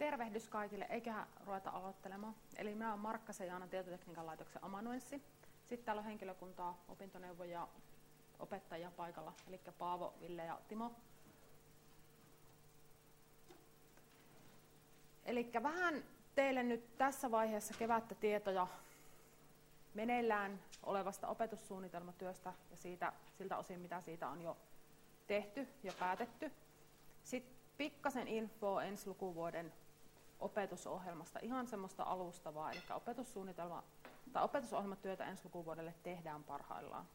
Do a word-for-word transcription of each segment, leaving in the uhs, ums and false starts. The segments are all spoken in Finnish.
Tervehdys kaikille, eiköhän ruveta aloittelemaan. Eli minä olen Markkasen Jaana, tietotekniikan laitoksen amanuenssi. Sitten täällä on henkilökuntaa, opintoneuvoja, opettajia paikalla, eli Paavo, Ville ja Timo. Eli vähän teille nyt tässä vaiheessa kevättä tietoja meneillään olevasta opetussuunnitelmatyöstä ja siitä, siltä osin, mitä siitä on jo tehty ja päätetty. Sitten pikkasen infoa ensi lukuvuoden opetusohjelmasta, ihan semmoista alustavaa, eli opetussuunnitelma tai opetusohjelmatyötä ensi lukuvuodelle tehdään parhaillaan.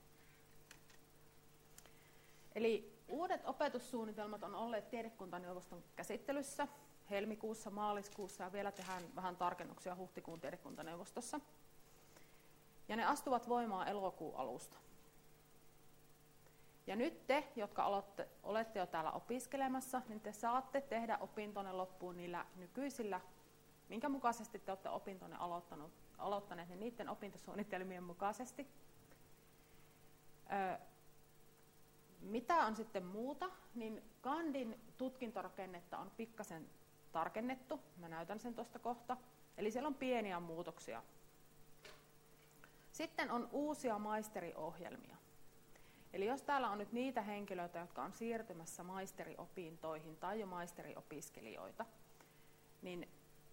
Eli uudet opetussuunnitelmat on olleet tiedekuntaneuvoston käsittelyssä helmikuussa, maaliskuussa ja vielä tehdään vähän tarkennuksia huhtikuun tiedekuntaneuvostossa. Ja ne astuvat voimaan elokuun alusta. Ja nyt te, jotka aloitte, olette jo täällä opiskelemassa, niin te saatte tehdä opintonne loppuun niillä nykyisillä, minkä mukaisesti te olette opintonne aloittaneet, niin niiden opintosuunnitelmien mukaisesti. Öö, mitä on sitten muuta, niin Kandin tutkintorakennetta on pikkasen tarkennettu, mä näytän sen tuosta kohta, eli siellä on pieniä muutoksia. Sitten on uusia maisteriohjelmia. Eli jos täällä on nyt niitä henkilöitä, jotka on siirtymässä maisteriopintoihin tai jo maisteriopiskelijoita, niin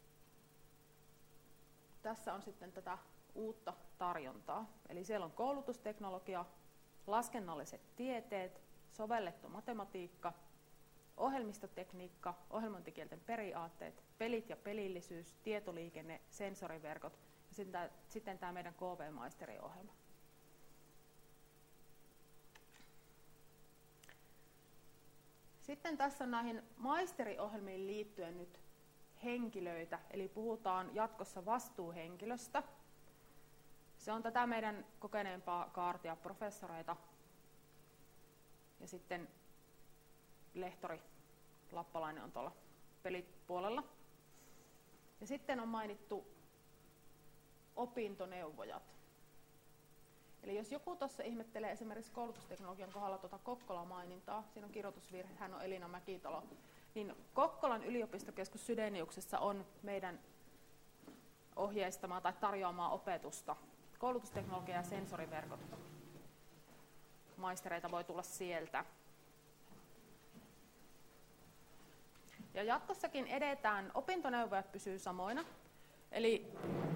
tässä on sitten tätä uutta tarjontaa. Eli siellä on koulutusteknologia, laskennalliset tieteet, sovellettu matematiikka, ohjelmistotekniikka, ohjelmointikielten periaatteet, pelit ja pelillisyys, tietoliikenne, sensoriverkot ja sitten, sitten tämä meidän K V-maisteriohjelma. Sitten tässä on näihin maisteriohjelmiin liittyen nyt henkilöitä, eli puhutaan jatkossa vastuuhenkilöstä. Se on tätä meidän kokeneempaa kaartia professoreita ja sitten lehtori Lappalainen on tuolla pelipuolella. Ja sitten on mainittu opintoneuvojat. Eli jos joku tuossa ihmettelee esimerkiksi koulutusteknologian kohdalla tuota Kokkolan mainintaa, siinä on kirjoitusvirhe, hän on Elina Mäkitalo, niin Kokkolan yliopistokeskus Sydeniuksessa on meidän ohjeistamaa tai tarjoamaa opetusta. Koulutusteknologia ja sensoriverkot. Maistereita voi tulla sieltä. Ja jatkossakin edetään, opintoneuvojat pysyy samoina. Eli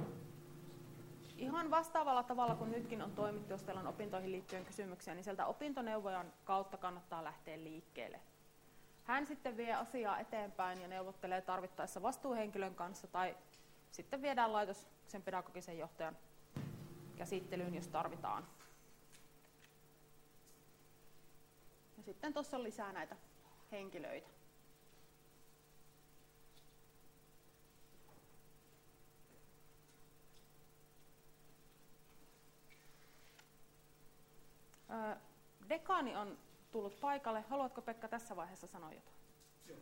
ihan vastaavalla tavalla kuin nytkin on toimittu, jos teillä on opintoihin liittyen kysymyksiä, niin sieltä opintoneuvojan kautta kannattaa lähteä liikkeelle. Hän sitten vie asiaa eteenpäin ja neuvottelee tarvittaessa vastuuhenkilön kanssa tai sitten viedään laitoksen pedagogisen johtajan käsittelyyn, jos tarvitaan. Ja sitten tuossa on lisää näitä henkilöitä. Dekaani on tullut paikalle. Haluatko, Pekka, tässä vaiheessa sanoa jotain? Joo.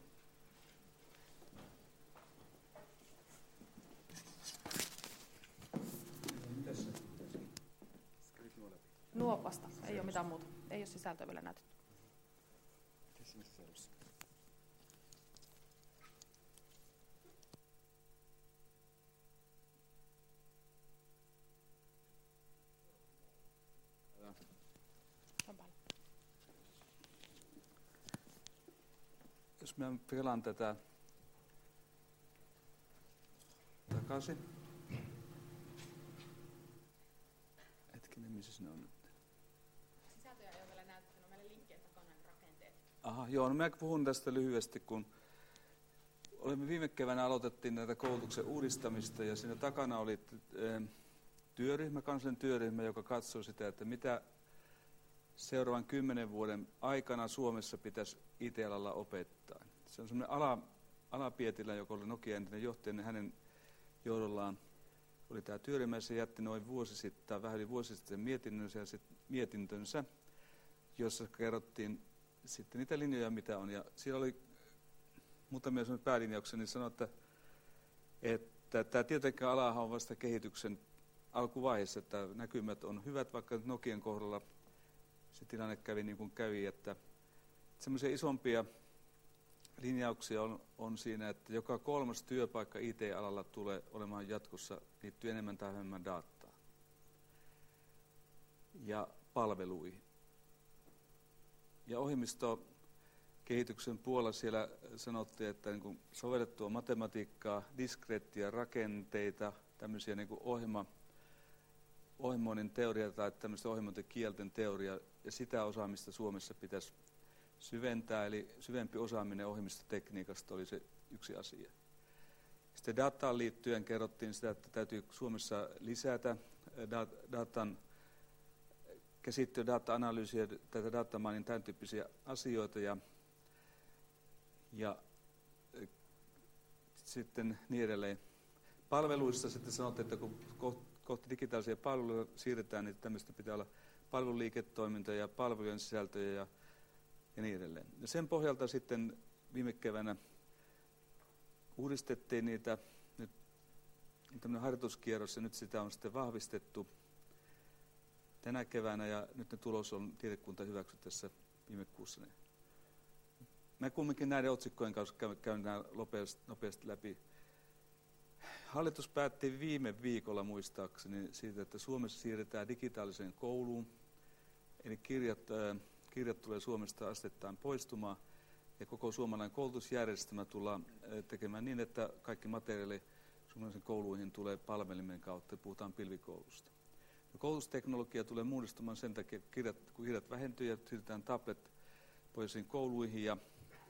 Nuopasta. Ei ole mitään muuta. Ei ole sisältöä vielä näytetty. Jos mä pelaan tätä takaisin. Hetkinen, missä sinne on nyt? Sisältöjä ei ole vielä näytetty, no meillä linkkien takana rakenteet. Aha, joo, no mä puhun tästä lyhyesti, kun olemme viime keväänä aloitettiin näitä koulutuksen uudistamista ja siinä takana oli työryhmä, kansallinen työryhmä, joka katsoi sitä, että mitä seuraavan kymmenen vuoden aikana Suomessa pitäisi I T-alalla opettaa. Se on semmoinen ala, Ala-Pietilä, joka oli Nokia entinen johtaja, niin hänen johdollaan oli tämä työryhmä, ja se jätti noin vuosi sitten, tai vähän yli vuosi sitten mietinnönsä, ja sit mietintönsä, jossa kerrottiin sitten niitä linjoja, mitä on. Ja siellä oli muutamia semmoisia päälinjauksia, niin sanoi, että, että tämä tietotekniikan alahan on vasta kehityksen alkuvaiheessa, että näkymät on hyvät, vaikka Nokian kohdalla se tilanne kävi niin kuin kävi, että semmoisia isompia linjauksia on, on siinä, että joka kolmas työpaikka I T-alalla tulee olemaan jatkossa liittyy enemmän tai vähemmän dataa ja palveluihin. Ja ohjelmistokehityksen puolella siellä sanottiin, että niin kuin sovellettua matematiikkaa, diskreettiä rakenteita, tämmöisiä niin kuin ohjelma, ohjelmoinnin teoria tai tämmöistä ohjelmointikielten teoria, ja sitä osaamista Suomessa pitäisi syventää, eli syvempi osaaminen ohjelmistotekniikasta oli se yksi asia. Sitten dataan liittyen kerrottiin sitä, että täytyy Suomessa lisätä datan käsittelyä, data-analyysiä, tätä datamainin tämän tyyppisiä asioita, ja, ja sitten niin edelleen. Palveluissa sitten sanottiin, että kun kohti digitaalisia palveluja siirretään, niin tämmöistä pitää olla palveluliiketoiminta ja palvelujen sisältöjä ja, ja niin edelleen. Ja sen pohjalta sitten viime keväänä uudistettiin niitä, nyt tämmöinen harjoituskierros, ja nyt sitä on sitten vahvistettu tänä keväänä, ja nyt ne tulos on tiedekunta hyväksy tässä viime kuussa. Mä kumminkin näiden otsikkojen kanssa käyn nämä nopeasti, nopeasti läpi. Hallitus päätti viime viikolla muistaakseni siitä, että Suomessa siirretään digitaaliseen kouluun, eli kirjat, äh, kirjat tulee Suomesta asteittain poistumaan, ja koko suomalainen koulutusjärjestelmä tullaan äh, tekemään niin, että kaikki materiaali suomalaisen kouluihin tulee palvelimen kautta, puhutaan pilvikoulusta. Ja koulutusteknologia tulee muodostumaan sen takia, että kirjat, kun kirjat vähentyy ja siirrytään tablet-pohjaisiin kouluihin, ja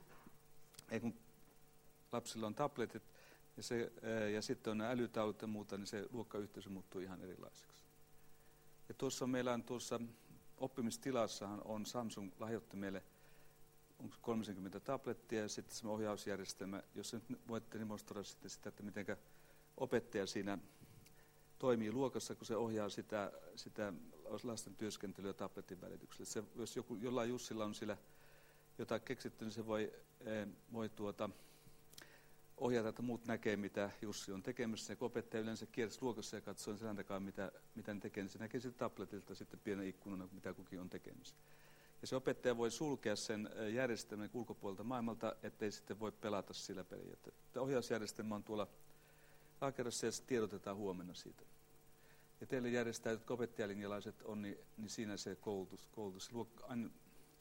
ei kun lapsilla on tabletit, Ja, se, ja sitten on nämä älytaulut ja muuta, niin se luokkayhteisö muuttuu ihan erilaiseksi. Ja tuossa meillä on tuossa oppimistilassahan on Samsung lahjoitti meille onko kolmekymmentä tablettia ja sitten se ohjausjärjestelmä, jossa nyt voitte demonstroida sitten sitä, että miten opettaja siinä toimii luokassa, kun se ohjaa sitä, sitä lasten työskentelyä tabletin välityksellä. Se, jos joku, jollain Jussilla on sillä jotain keksitty, niin se voi, voi tuota, ohjata, että muut näkee, mitä Jussi on tekemässä. Ja kun opettaja yleensä kiersi luokassa ja katsoo selän takaa, mitä, mitä ne tekee, niin se näkee sitten tabletilta sitten pienen ikkunana, mitä kukin on tekemässä. Ja se opettaja voi sulkea sen järjestelmän ulkopuolelta maailmalta, ettei sitten voi pelata sillä peliä. Tämä ohjausjärjestelmä on tuolla alakerrassa ja tiedotetaan huomenna siitä. Ja teille järjestää, jotka opettajalinjalaiset on, niin, niin siinä se koulutus. koulutus. Luok, aina,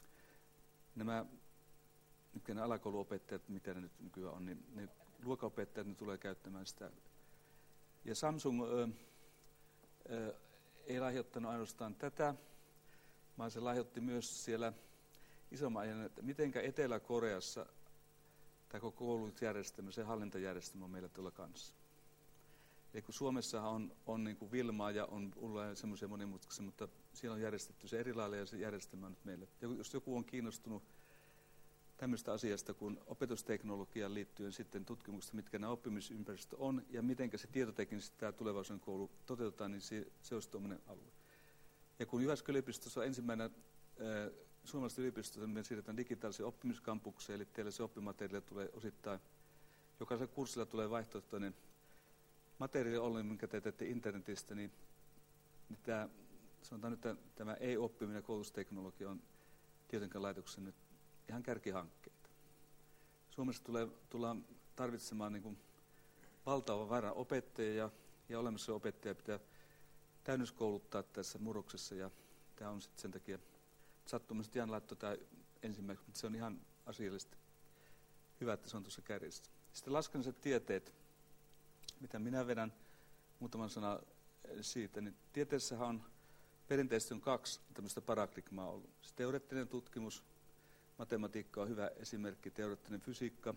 nämä nykyinen alakouluopettajat, mitä ne nyt nykyään on, niin ne luokanopettajat ne tulee käyttämään sitä. Ja Samsung ö, ö, ei lahjoittanut ainoastaan tätä, vaan se lahjoitti myös siellä isomman ajan, että mitenkä Etelä-Koreassa tämä koko koulutusjärjestelmä, se hallintajärjestelmä on meillä tuolla kanssa. Eli kun Suomessahan on, on niin kuin Vilmaa ja on semmoisia monimutkaisia, mutta siellä on järjestetty se eri lailla ja se järjestelmä on nyt meille. Ja jos joku on kiinnostunut tämmöistä asiasta kuin opetusteknologiaan liittyen sitten tutkimuksesta, mitkä nämä oppimisympäristö on ja miten se tietoteknisesti tämä tulevaisuuden koulu toteutetaan, niin se, se olisi tuommoinen alue. Ja kun Jyväskylän yliopistossa on ensimmäinen äh, suomalaisesta yliopistossa, me siirretään digitaaliseen oppimiskampukseen, eli teille se oppimateriaali tulee osittain, jokaisella kurssilla tulee vaihtoehtoinen materiaali ollen, minkä te teette internetistä, niin, niin tämä, sanotaan nyt, että tämä ei-oppiminen ja koulutusteknologia on tietenkään laitoksen nyt ihan kärkihankkeita. Suomessa tulee, tullaan tarvitsemaan niin kuin valtavan verran opettajia ja, ja olemassa opettaja pitää täynnöskouluttaa tässä murroksessa ja tämä on sitten sen takia sattumasti Jan laittoi tämä ensimmäiseksi, mutta se on ihan asiallisesti hyvä, että se on tuossa kärjessä. Sitten laskennalliset tieteet, mitä minä vedän muutaman sana siitä, niin tieteessähän on perinteisesti on kaksi tämmöistä paradigmaa ollut. Se teoreettinen tutkimus, matematiikka on hyvä esimerkki, teoreettinen fysiikka.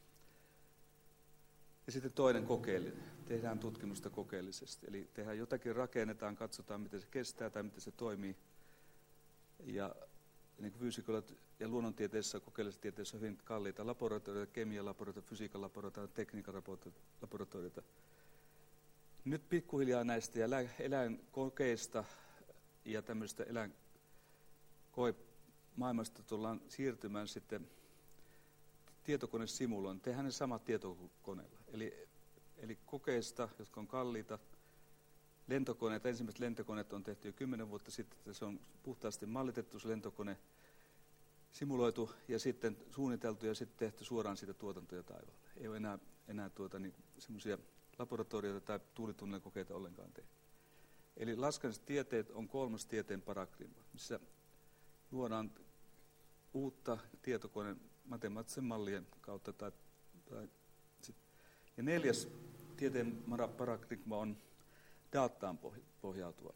Ja sitten toinen kokeellinen. Tehdään tutkimusta kokeellisesti. Eli tehdään jotakin, rakennetaan, katsotaan miten se kestää tai miten se toimii. Ja niin kuin fysiikalla ja luonnontieteessä, kokeellisessa tieteessä on hyvin kalliita laboratorioita, kemian laboratorioita, fysiikan laboratorioita, tekniikan laboratorioita. Nyt pikkuhiljaa näistä ja eläinkokeista ja tämmöistä eläinkoemaailmasta tullaan siirtymään sitten tietokonesimuloon. Tehdään ne samat tietokoneella. Eli, eli kokeista, jotka on kalliita, lentokoneita, ensimmäiset lentokoneet on tehty jo kymmenen vuotta sitten, että se on puhtaasti mallitettu se lentokone. simuloitu ja sitten suunniteltu ja sitten tehty suoraan siitä tuotantoja taivaalle. Ei ole enää, enää tuota, niin, semmoisia laboratorioita tai tuulitunnelikokeita ollenkaan tehty. Eli laskennallistieteet on kolmas tieteen paradigma, missä luodaan uutta tietokoneen matemaattisen mallien kautta. Tai, tai sit. Ja neljäs tieteen paradigma on dataan pohjautua.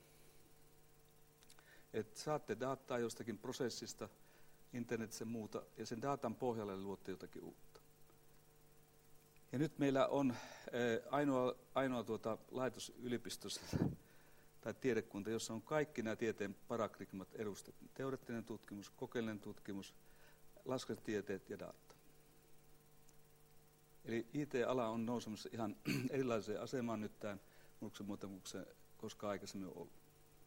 Et saatte dataa jostakin prosessista, internetissä muuta, ja sen datan pohjalle luotte jotakin uutta. Ja nyt meillä on ainoa, ainoa tuota laitos yliopistossa tai tiedekunta, jossa on kaikki nämä tieteen paradigmat edustettu. Teoreettinen tutkimus, kokeellinen tutkimus, laskentatietteet ja data. Eli I T-ala on nousemassa ihan erilaiseen asemaan nyt tämän muutoksen muuta kuin se koskaan aikaisemmin on ollut.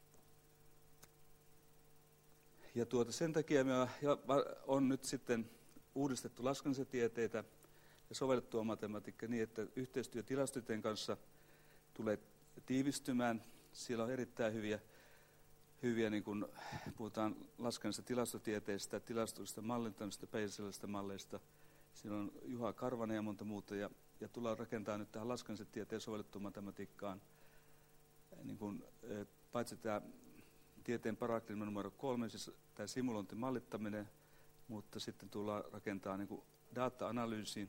Ja tuota, sen takia me on nyt sitten uudistettu laskennallisia tieteitä ja sovellettua matematiikkaa niin, että yhteistyö tilastotieteen kanssa tulee tiivistymään. Siellä on erittäin hyviä, hyviä niin kun puhutaan laskennallisesta tilastotieteestä, tilastollisesta mallintamista, Bayesilaisista malleista. Siinä on Juha Karvanen ja monta muuta, ja, ja tullaan rakentamaan nyt tähän laskennallisen tieteen sovellettuun matematiikkaan niin kun, paitsi tämä tieteen paradigma numero kolme, siis tämä simulointimallittaminen, mutta sitten tullaan rakentamaan niin kuin data-analyysi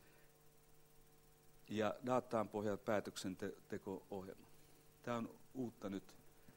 ja dataan pohjautuva päätöksenteko-ohjelma. Tämä on uutta nyt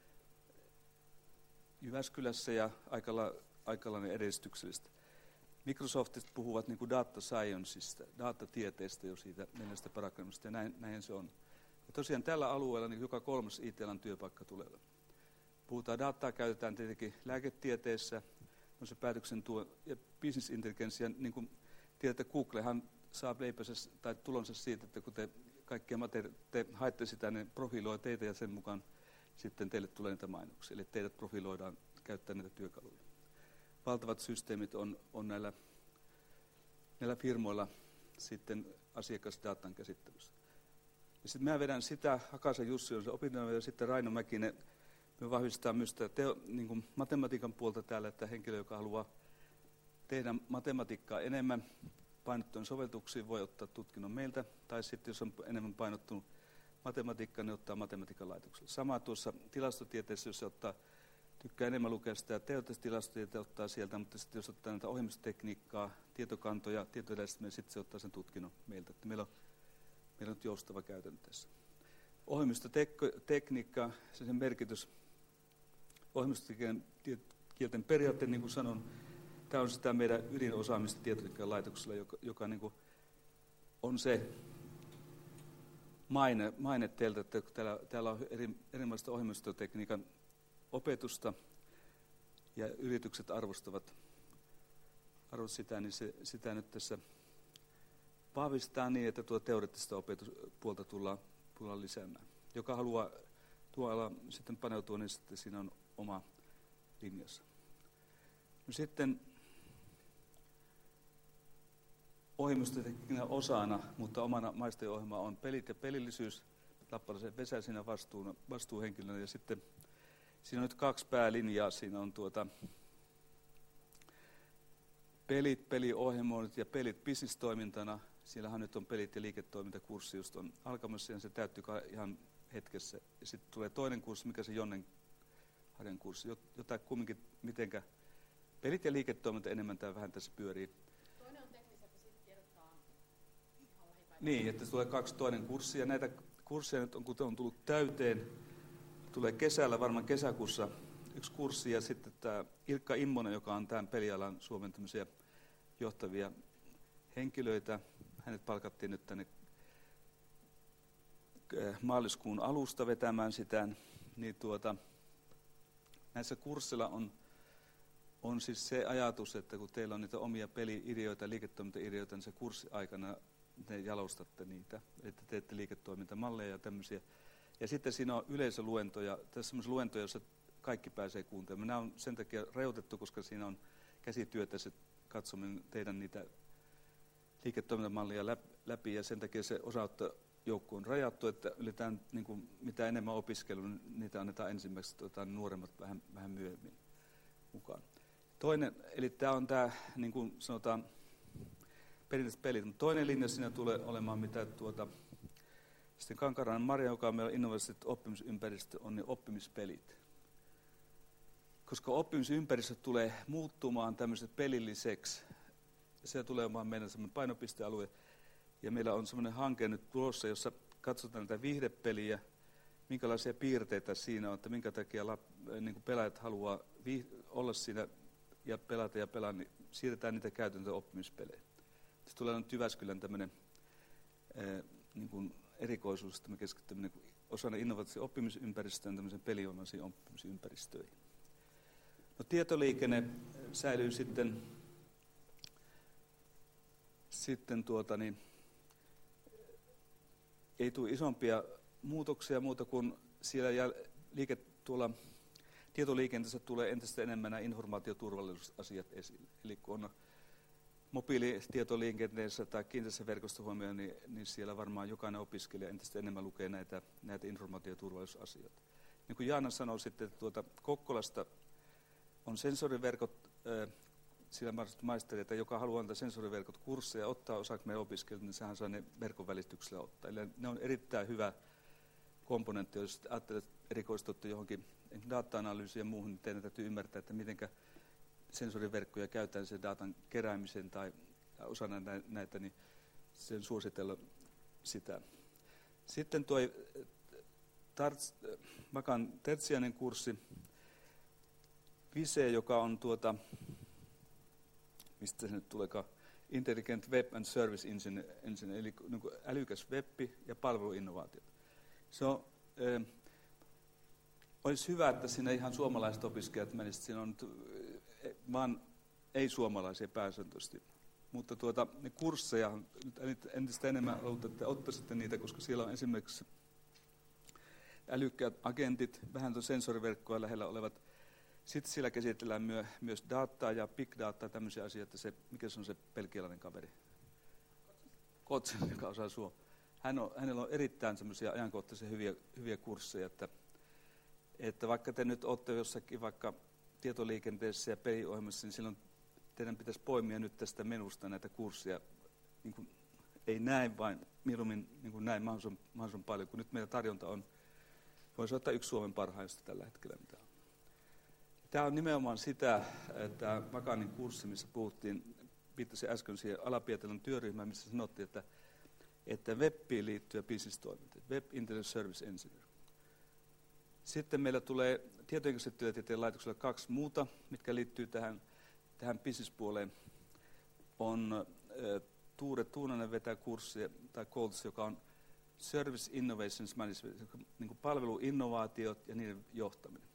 Jyväskylässä ja aikalainen edistyksellistä. Microsoftista puhuvat niin kuin data scienceista, datatieteestä jo siitä neljästä paradigmasta, ja näin, näin se on. Ja tosiaan tällä alueella niin joka kolmas I T-alan työpaikka tulee. Puhutaan dataa, käytetään tietenkin lääketieteessä, on se päätöksen tuo, ja business intelligence, niin kuin tiedätte, Googlehan saa leipänsä tai tulonsa siitä, että kun te kaikkia materi- te haette sitä, ne profiloi teitä ja sen mukaan sitten teille tulee niitä mainoksia. Eli teidät profiloidaan käyttää näitä työkaluja. Valtavat systeemit on, on näillä, näillä firmoilla sitten asiakasdatan käsittelyssä. Ja sitten mä vedän sitä, Hakasen Jussi on se opintoja, ja sitten Raino Mäkinen. Me vahvistetaan myös teo, niin kuin matematiikan puolta täällä, että henkilö, joka haluaa tehdä matematiikkaa enemmän painottuen sovelluksiin, voi ottaa tutkinnon meiltä. Tai sitten jos on enemmän painottunut matematiikkaa, niin ottaa matematiikan laitoksella. Sama tuossa tilastotieteessä, jos se ottaa, tykkää enemmän lukea sitä teoreettista tilastotieteitä, ottaa sieltä, mutta sitten jos ottaa näitä ohjelmistotekniikkaa, tietokantoja, tietoyhdistelmiä, sitten se ottaa sen tutkinnon meiltä. Että meillä on, meillä on nyt joustava käytäntö tässä. Ohjelmistotekniikka, sen merkitys, ohjelmistokielten periaatteet, niin kuin sanon, tämä on sitä meidän ydinosaamista tietotekniikan laitoksella, joka, joka niin kuin on se maine, maine teiltä, että täällä, täällä on eri, erilaista ohjelmistotekniikan opetusta ja yritykset arvostavat, arvostavat sitä, niin se, sitä nyt tässä vahvistaa niin, että tuo teoreettista opetuspuolta tullaan, tullaan lisäämään. Joka haluaa tuolla sitten paneutua, niin sitten siinä on oma linjassa. No sitten ohjelmistotekniikan osana, mutta omana maisteriohjelma on pelit ja pelillisyys. Lappalaisen Vesä siinä vastuuna, vastuuhenkilönä. Ja sitten siinä on nyt kaksi päälinjaa. Siinä on tuota pelit, peliohjelmoinnit ja pelit business-toimintana. Siellähän nyt on pelit ja liiketoimintakurssi, just on alkamassa ja se täyttyy ihan hetkessä. Ja sitten tulee toinen kurssi, mikä se Jonnen Hagen kurssi, jotain kumminkin, mitenkä pelit ja liiketoiminta enemmän tai vähän tässä pyörii. Toinen on teknisempi, sitten tiedottaa ihan lähipäivänä. Niin, että tulee kaksi toinen kurssi ja näitä kursseja nyt on, kun on tullut täyteen, tulee kesällä, varmaan kesäkuussa yksi kurssi ja sitten tämä Ilkka Immonen, joka on tämän pelialan Suomen tämmöisiä johtavia henkilöitä. Hänet palkattiin nyt tänne maaliskuun alusta vetämään sitä, niin tuota, näissä kursseilla on, on siis se ajatus, että kun teillä on niitä omia peli-ideoita, liiketoimintaideoita, niin se kurssi aikana te jalostatte niitä, että teette liiketoimintamalleja ja tämmöisiä. Ja sitten siinä on yleisöluentoja, tässä on semmoisia luentoja, joissa kaikki pääsee kuuntelemaan. Nämä on sen takia rajoitettu, koska siinä on käsityötä se katsominen teidän niitä liiketoimintamallia läpi, ja sen takia se osaottojoukko on rajattu, että yletään, niin kuin, mitä enemmän opiskelu, niin niitä annetaan ensimmäiseksi tota, nuoremmat vähän, vähän myöhemmin mukaan. Toinen, eli tämä on tämä, niin kuin sanotaan, perinteiset pelit. Mutta toinen linja siinä tulee olemaan, mitä tuota, sitten Kankaran Marja, joka on meillä innovatiivisesti oppimisympäristö, on ne oppimispelit. Koska oppimisympäristö tulee muuttumaan tämmöiseksi pelilliseksi, se tulee olemaan meidän semmoinen painopistealue. Ja meillä on semmoinen hanke nyt tulossa, jossa katsotaan näitä viihdepeliä, minkälaisia piirteitä siinä on, että minkä takia lap, niin kuin pelaajat haluaa viih- olla siinä ja pelata ja pelaa, niin siirretään niitä käytäntöön oppimispelejä. Se tulee nyt Jyväskylän tämmöinen ää, niin kuin erikoisuus, että me keskitymme niin osana innovatiivisen oppimisympäristöön tämmöisen peliomaisiin oppimisympäristöihin. No, tietoliikenne säilyy sitten, sitten tuota niin, ei tule isompia muutoksia muuta kuin siellä jäl- liike tuolla tietoliikenteessä tulee entistä enemmän nämä informaatioturvallisuusasiat esille. Eli kun on mobiilitietoliikenteessä tai kiinteässä verkosta huomioon, niin, niin siellä varmaan jokainen opiskelija entistä enemmän lukee näitä, näitä informaatioturvallisuusasioita. Niin kuin Jaana sanoi sitten, että tuota Kokkolasta on sensoriverkot, äh, sillä maistereita, joka haluaa antaa sensoriverkot kursseja, ottaa osaksi meidän opiskelijoita, niin sehän saa ne verkon välityksellä ottaa. Eli ne on erittäin hyvä komponentti, jos ajattelet erikoistutte johonkin data-analyysiin ja muuhun, niin teidän täytyy ymmärtää, että miten sensoriverkkoja käytetään sen datan keräämiseen tai osana näitä, niin sen suositella sitä. Sitten tuo Makan tertsiainen kurssi, Vise, joka on tuota, mistä se nyt tuleekaan, Intelligent Web and Service Engine, engine eli niin kuin älykäs webbi ja palveluinnovaatiot. Se on, äh, olisi hyvä, että siinä ihan suomalaiset opiskelijat menisivät. Siinä on vaan ei-suomalaisia pääsääntöisesti. Mutta tuota, ne kursseja, nyt entistä enemmän haluatte, että ottaisitte niitä, koska siellä on esimerkiksi älykkäät agentit, vähän tuon sensoriverkkoa lähellä olevat. Sitten siellä käsitellään myö, myös dataa ja big dataa, tämmöisiä asioita. Se, mikä se on se pelkialainen kaveri? Kotsen, joka osaa suomea. Hän on, hänellä on erittäin semmoisia ajankohtaisia hyviä, hyviä kursseja, että, että vaikka te nyt olette jossakin vaikka tietoliikenteessä ja peliohjelmassa, niin silloin teidän pitäisi poimia nyt tästä menusta näitä kursseja. Niin kuin, ei näin, vaan mieluummin niin kuin näin mahdollisimman, mahdollisimman paljon, kun nyt meidän tarjonta on, voisi ottaa yksi Suomen parhaista tällä hetkellä, mitä on. Tämä on nimenomaan sitä, että Makanin kurssi, missä puhuttiin, viittasin äsken siihen Ala-Pietilän työryhmään, missä sanottiin, että, että webbiin liittyy business-toiminta, Web Intelligence Service Engineer. Sitten meillä tulee tietojenkäsittelytieteen laitoksella kaksi muuta, mitkä liittyy tähän, tähän business-puoleen. On äh, Tuure Tuunanen vetää kurssi tai koulutus, joka on Service Innovations Management, niin kuin palveluinnovaatiot ja niiden johtaminen.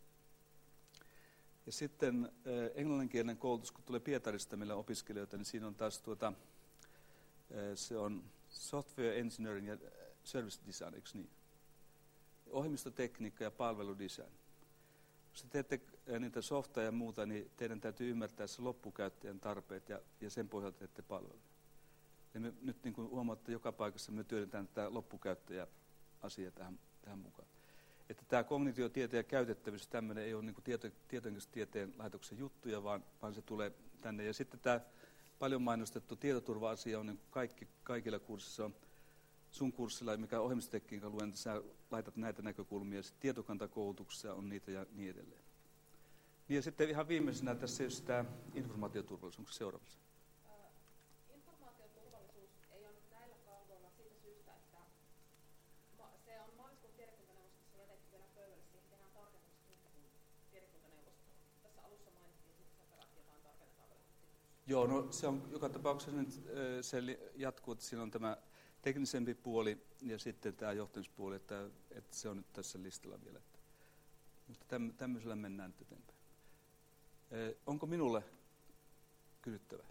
Ja sitten äh, englanninkielinen koulutus, kun tulee Pietarista meillä opiskelijoita, niin siinä on taas tuota, äh, se on Software Engineering ja Service Design, eikö niin? Ohjelmistotekniikka ja palveludesign. Jos te teette niitä softaa ja muuta, niin teidän täytyy ymmärtää se loppukäyttäjän tarpeet ja, ja sen pohjalta teette palveluja. Ja me nyt niin kuin huomaatte, joka paikassa me työnnetään tätä loppukäyttäjä-asiaa tähän, tähän mukaan. Että tämä kognitiotieteen ja käytettävyys, tämmöinen ei ole niin kuin tieto, tietojenkäsitystieteen laitoksen juttuja, vaan, vaan se tulee tänne. Ja sitten tämä paljon mainostettu tietoturva-asia on niin kuin kaikki, kaikilla kurssissa on. Sun kurssilla, mikä ohjelmistotekniikan luen, että sä laitat näitä näkökulmia, sitten tietokantakoulutuksessa on niitä ja niin edelleen. Niin ja sitten ihan viimeisenä tässä just tämä informaatioturvallisuus, onko se seuraavassa? Uh, informaatioturvallisuus ei ole näillä kalvoilla siitä syystä, että se on maaliskuun tiedekuntaneuvostossa jätetty vielä pöydälle, siihen tehdään tarkennukset huhtikuun tiedekuntaneuvostoon. Tässä alussa mainittiin, että jotain tarkennetaan vielä huhtikuussa. Joo, no se on joka tapauksessa nyt se jatkuu, että siinä on tämä teknisempi puoli ja sitten tämä johtamispuoli, että, että se on nyt tässä listalla vielä. Mutta tämmöisellä mennään nyt eteenpäin. Eh, onko minulle kysyttävää?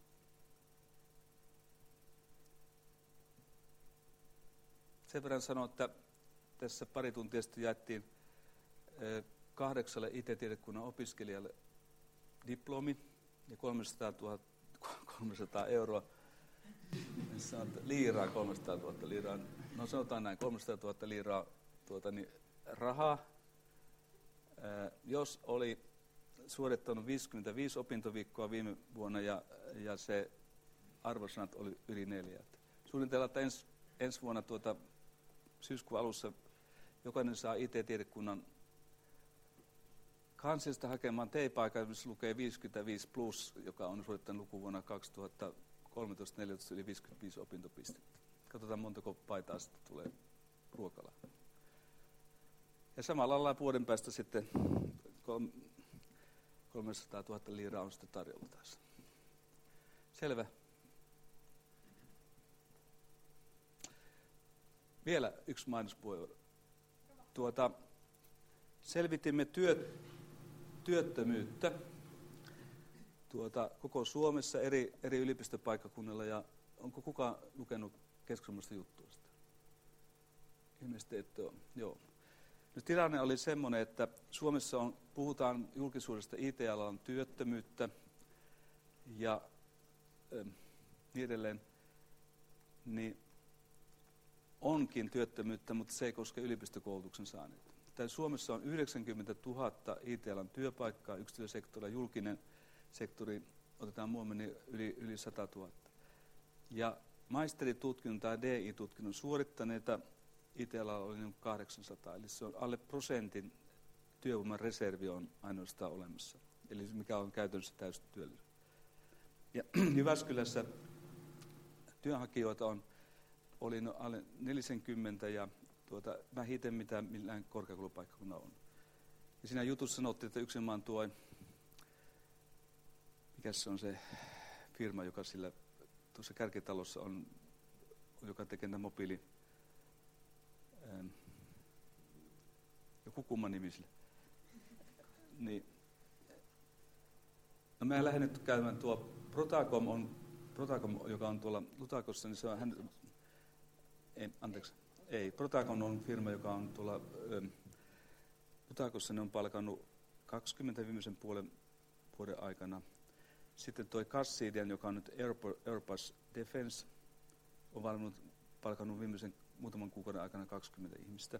Sen verran sanon, että tässä pari tuntia sitten jaettiin eh, kahdeksalle I T-tiedekunnan opiskelijalle diplomi ja kolmesataa euroa. Liiraa, kolmesataatuhatta liiraa, no sanotaan näin, kolmesataatuhatta liiraa tuota, niin, rahaa. Ää, jos oli suorittanut viisikymmentäviisi opintoviikkoa viime vuonna ja, ja se arvosanat oli yli neljä. Suunnitellaan, että ens, ensi vuonna tuota, syyskuun alussa jokainen saa I T-tiedekunnan kansliasta hakemaan T-paikan, missä lukee viisikymmentäviisi plus, joka on suorittanut lukuvuonna kaksituhattakolmetoista neljätoista yli viisikymmentäviisi opintopistettä. Katsotaan montako paitaa sitten tulee Ruokalaan. Ja samalla lailla vuoden päästä sitten kolmesataatuhatta liiraa on sitten tarjolla taas. Selvä. Vielä yksi mainospuheenvuoro. Tuota, selvitimme työ, työttömyyttä tuota, koko Suomessa eri, eri yliopistopaikkakunnilla. Ja onko kukaan lukenut keskustelmasta juttua sitä? Ilmeisesti ette ole. Joo. Nyt tilanne oli semmoinen, että Suomessa on, puhutaan julkisuudesta I T-alan työttömyyttä ja äh, niin edelleen, niin onkin työttömyyttä, mutta se ei koske yliopistokoulutuksen saaneita. Täällä Suomessa on yhdeksänkymmentätuhatta I T-alan työpaikkaa yksityissektorilla, julkinen sektori, otetaan muomme, niin yli, yli satatuhatta. Ja maisteritutkinnon tai D I-tutkinnon suorittaneita I T-alalla oli noin kahdeksansataa, eli se on alle prosentin työvoiman reservi on ainoastaan olemassa, eli mikä on käytännössä täysin työllisyys. Ja Jyväskylässä työnhakijoita on, oli no alle neljäkymmentä ja tuota, vähiten mitä millään korkeakoulupaikkakunnalla on. Ja siinä jutussa sanottiin, että yksinomaan tuo, mikä se on se firma, joka sillä tuossa Kärkitalossa on, joka tekee näitä mobiili, ähm, joku kumman nimi sillä. Niin. No mä lähden nyt käymään tuo Protacom, on, Protacom, joka on tuolla Lutakossa, niin se on hän, ei, anteeksi, ei, Protacom on firma, joka on tuolla ähm, Lutakossa, ne on palkannut kaksikymmentä viimeisen puolen vuoden aikana. Sitten tuo Cassidian, joka on nyt Airbus Defense, on valmiinut palkannut viimeisen muutaman kuukauden aikana kaksikymmentä ihmistä.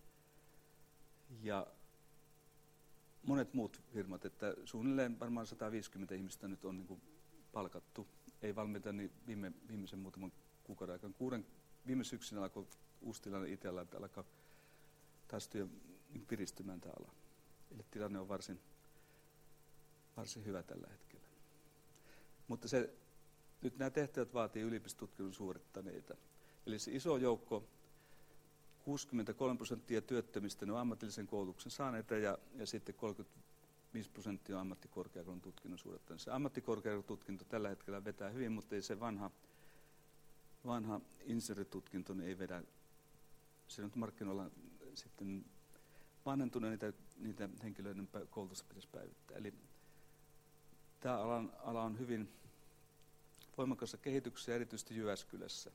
Ja monet muut firmat, että suunnilleen varmaan sata viisikymmentä ihmistä nyt on niin kuin palkattu. Ei valmiita niin viime, viimeisen muutaman kuukauden aikana. Kuuden, viime syksynä alkoi uusi tilanne itsellä, että alkaa taas työ niin piristymään tämä ala. Eli tilanne on varsin, varsin hyvä tällä hetkellä. Mutta se, nyt nämä tehtävät vaatii ylioppilastutkinnon suorittaneita. Eli se iso joukko, kuusikymmentäkolme prosenttia työttömistä, ne on ammatillisen koulutuksen saaneita ja, ja sitten kolmekymmentäviisi prosenttia on ammattikorkeakoulun tutkinnon suorittaneita. Se ammattikorkeakoulututkinto tällä hetkellä vetää hyvin, mutta ei se vanha, vanha insinööritutkinto niin ei vedä. Se nyt markkinoilla sitten vanhentuneen niitä, niitä henkilöiden koulutusta pitäisi päivittää. Eli tämä ala, ala on hyvin voimakkaassa kehityksessä, erityisesti Jyväskylässä.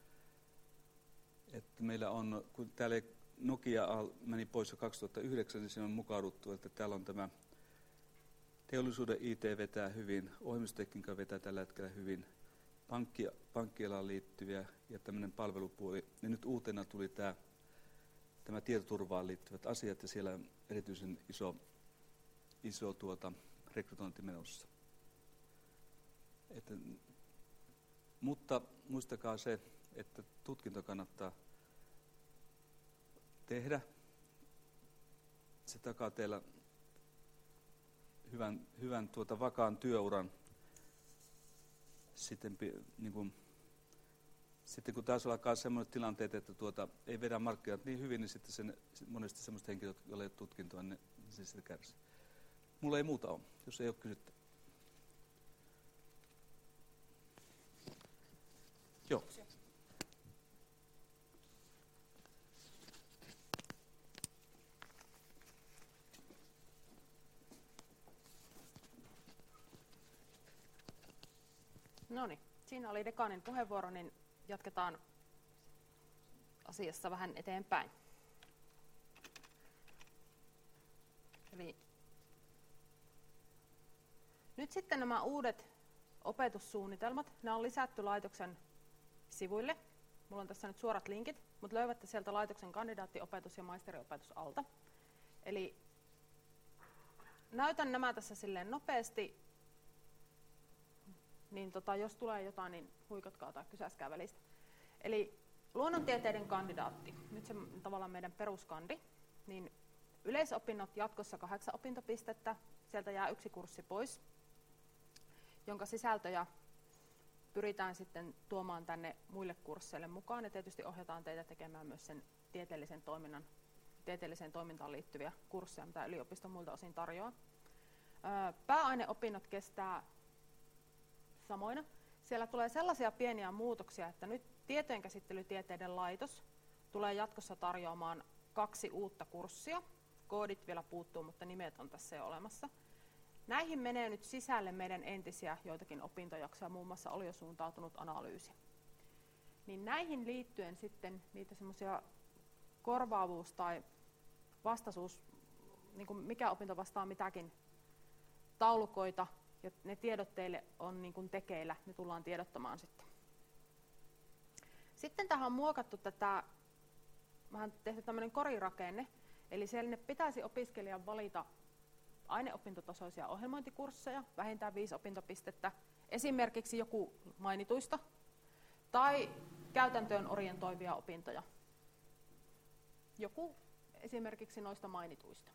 Että meillä on, kun täällä Nokia meni pois jo kaksituhattayhdeksän, niin siinä on mukauduttu, että täällä on tämä teollisuuden I T vetää hyvin, ohjelmistekniikka vetää tällä hetkellä hyvin, pankki, pankkialaan liittyviä ja tämmöinen palvelupuoli. Ja nyt uutena tuli tämä, tämä tietoturvaan liittyvät asiat ja siellä on erityisen iso, iso tuota, rekrytointi menossa. Että, mutta muistakaa se, että tutkinto kannattaa tehdä. Se takaa teillä hyvän, hyvän tuota vakaan työuran. Sitten, niin kuin, sitten kun taas alkaa sellaiset tilanteet, että tuota, ei vedä markkinat niin hyvin, niin sitten sen, monesti sellaiset henkilöt, joilla ei ole tutkintoa, niin se sitten kärsii. Mulla ei muuta ole, jos ei ole kysytty. Joo. No niin, siinä oli dekaanin puheenvuoro, niin jatketaan asiassa vähän eteenpäin. Eli nyt sitten nämä uudet opetussuunnitelmat, nämä on lisätty laitoksen sivuille. Mulla on tässä nyt suorat linkit, mutta löydätte sieltä laitoksen kandidaattiopetus ja maisteriopetus alta. Eli näytän nämä tässä silleen nopeasti, niin tota, jos tulee jotain, niin huikotkaa tai kysäskää välistä. Eli luonnontieteiden kandidaatti, nyt se tavallaan meidän peruskandi, niin yleisopinnot jatkossa kahdeksan opintopistettä, sieltä jää yksi kurssi pois, jonka sisältöjä pyritään sitten tuomaan tänne muille kursseille mukaan, ja tietysti ohjataan teitä tekemään myös sen tieteellisen toiminnan, tieteelliseen toimintaan liittyviä kursseja, mitä yliopisto muilta osin tarjoaa. Pääaineopinnot kestää samoina. Siellä tulee sellaisia pieniä muutoksia, että nyt tietojenkäsittelytieteiden laitos tulee jatkossa tarjoamaan kaksi uutta kurssia. Koodit vielä puuttuu, mutta nimet on tässä jo olemassa. Näihin menee nyt sisälle meidän entisiä joitakin opintojaksoja, muun muassa oli jo suuntautunut analyysi. Niin näihin liittyen sitten niitä semmoisia korvaavuus- tai vastaisuus, niin kuin mikä opinto vastaa mitäkin taulukoita, ja ne tiedot teille on niin kuin tekeillä, ne tullaan tiedottamaan sitten. Sitten tähän on muokattu tätä, vähän tehty tämmöinen korirakenne, eli siellä pitäisi opiskelijan valita aineopintotasoisia ohjelmointikursseja, vähintään viisi opintopistettä, esimerkiksi joku mainituista, tai käytäntöön orientoivia opintoja. Joku esimerkiksi noista mainituista.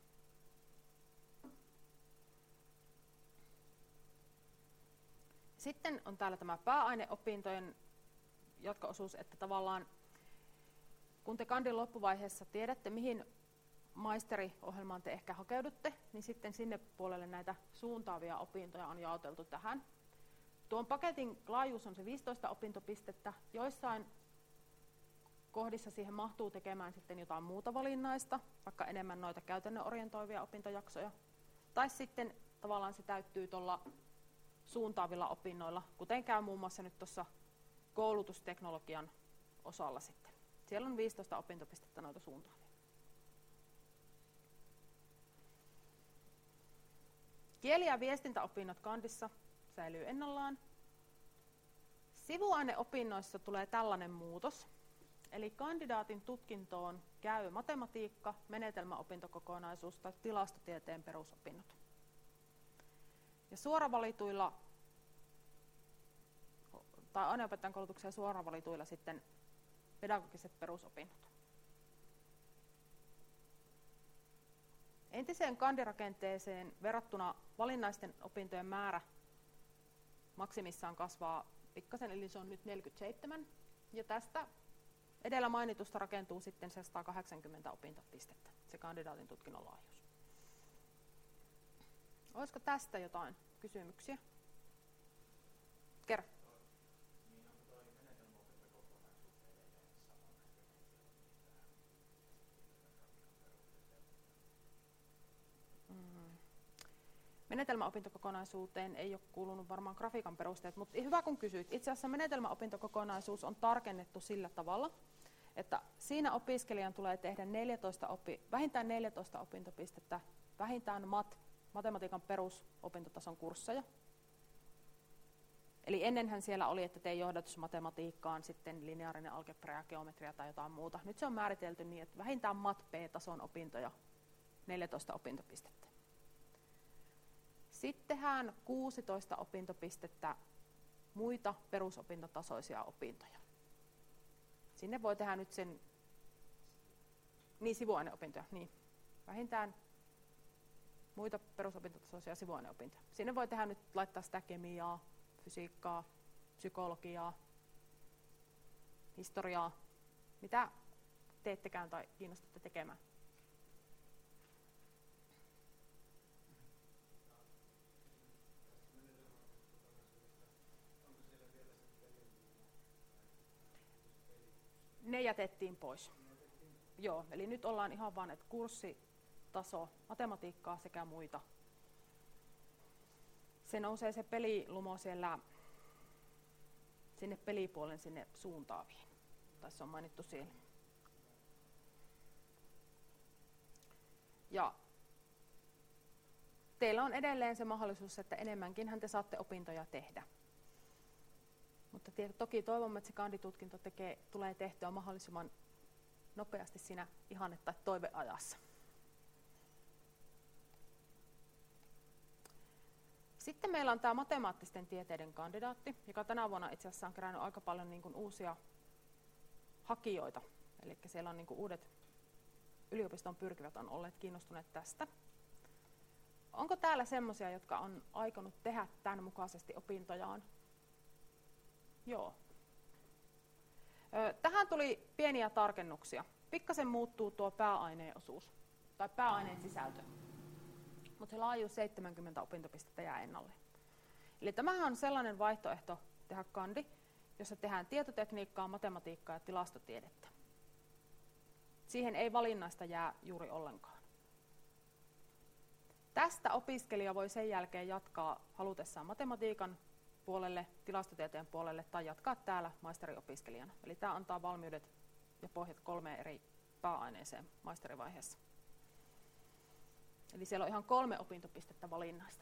Sitten on täällä tämä pääaineopintojen jatko-osuus, että tavallaan kun te kandin loppuvaiheessa tiedätte, mihin maisteriohjelmaan te ehkä hakeudutte, niin sitten sinne puolelle näitä suuntaavia opintoja on jaoteltu tähän. Tuon paketin laajuus on se viisitoista opintopistettä. Joissain kohdissa siihen mahtuu tekemään sitten jotain muuta valinnaista, vaikka enemmän noita käytännön orientoivia opintojaksoja. Tai sitten tavallaan se täyttyy tuolla suuntaavilla opinnoilla, kuten käy muun muassa nyt tuossa koulutusteknologian osalla sitten. Siellä on viisitoista opintopistettä noita suuntaavia. Kieli- ja viestintäopinnot kandissa säilyy ennallaan. Sivuaineopinnoissa tulee tällainen muutos. Eli kandidaatin tutkintoon käy matematiikka, menetelmäopintokokonaisuus tai tilastotieteen perusopinnot. Ja suoravalituilla, tai aineopettajan koulutuksen suoravalituilla sitten pedagogiset perusopinnot. Entiseen kandirakenteeseen verrattuna valinnaisten opintojen määrä maksimissaan kasvaa pikkasen, eli se on nyt neljäkymmentäseitsemän. Ja tästä edellä mainitusta rakentuu sitten se sata kahdeksankymmentä opintopistettä, se kandidaatin tutkinnon laajuus. Olisiko tästä jotain kysymyksiä? Kerro. Menetelmäopintokokonaisuuteen ei ole kuulunut varmaan grafiikan perusteet, mutta hyvä kun kysyit. Itse asiassa menetelmäopintokokonaisuus on tarkennettu sillä tavalla, että siinä opiskelijan tulee tehdä neljätoista opi, vähintään neljätoista opintopistettä, vähintään mat, matematiikan perusopintotason kursseja. Eli ennenhän siellä oli, että tee johdatusmatematiikkaan, sitten lineaarinen algebra ja geometria tai jotain muuta. Nyt se on määritelty niin, että vähintään mat B-tason opintoja, neljätoista opintopistettä. Sitten tehdään kuusitoista opintopistettä muita perusopintotasoisia opintoja. Sinne voi tehdä nyt sen, niin sivuaineopintoja, niin vähintään muita perusopintotasoisia sivuaineopintoja. Sinne voi tehdä nyt, laittaa sitä kemiaa, fysiikkaa, psykologiaa, historiaa, mitä teettekään tai kiinnostatte tekemään. Ne jätettiin pois. Joo, eli nyt ollaan ihan vaan, että kurssitaso, matematiikkaa sekä muita. Se nousee se pelilumo siellä sinne pelipuolen sinne suuntaaviin. Tässä on mainittu siellä. Ja teillä on edelleen se mahdollisuus, että enemmänkin te saatte opintoja tehdä. Mutta toki toivomme, että se kanditutkinto tekee, tulee tehtyä mahdollisimman nopeasti siinä ihanne- tai toiveajassa. Sitten meillä on tämä matemaattisten tieteiden kandidaatti, joka tänä vuonna itse asiassa on kerännyt aika paljon niin kuin uusia hakijoita. Eli siellä on niin kuin uudet yliopistoon pyrkivät on olleet kiinnostuneet tästä. Onko täällä semmoisia, jotka on aikonut tehdä tämän mukaisesti opintojaan? Joo. Tähän tuli pieniä tarkennuksia. Pikkasen muuttuu tuo pääaineen osuus, tai pääaineen sisältö. Mutta se laajuus seitsemänkymmentä opintopistettä jää ennalle. Eli tämähän on sellainen vaihtoehto tehdä kandi, jossa tehdään tietotekniikkaa, matematiikkaa ja tilastotiedettä. Siihen ei valinnaista jää juuri ollenkaan. Tästä opiskelija voi sen jälkeen jatkaa halutessaan matematiikan puolelle, tilastotieteen puolelle tai jatkaa täällä maisteriopiskelijana. Eli tämä antaa valmiudet ja pohjat kolmeen eri pääaineeseen maisterivaiheessa. Eli siellä on ihan kolme opintopistettä valinnaista.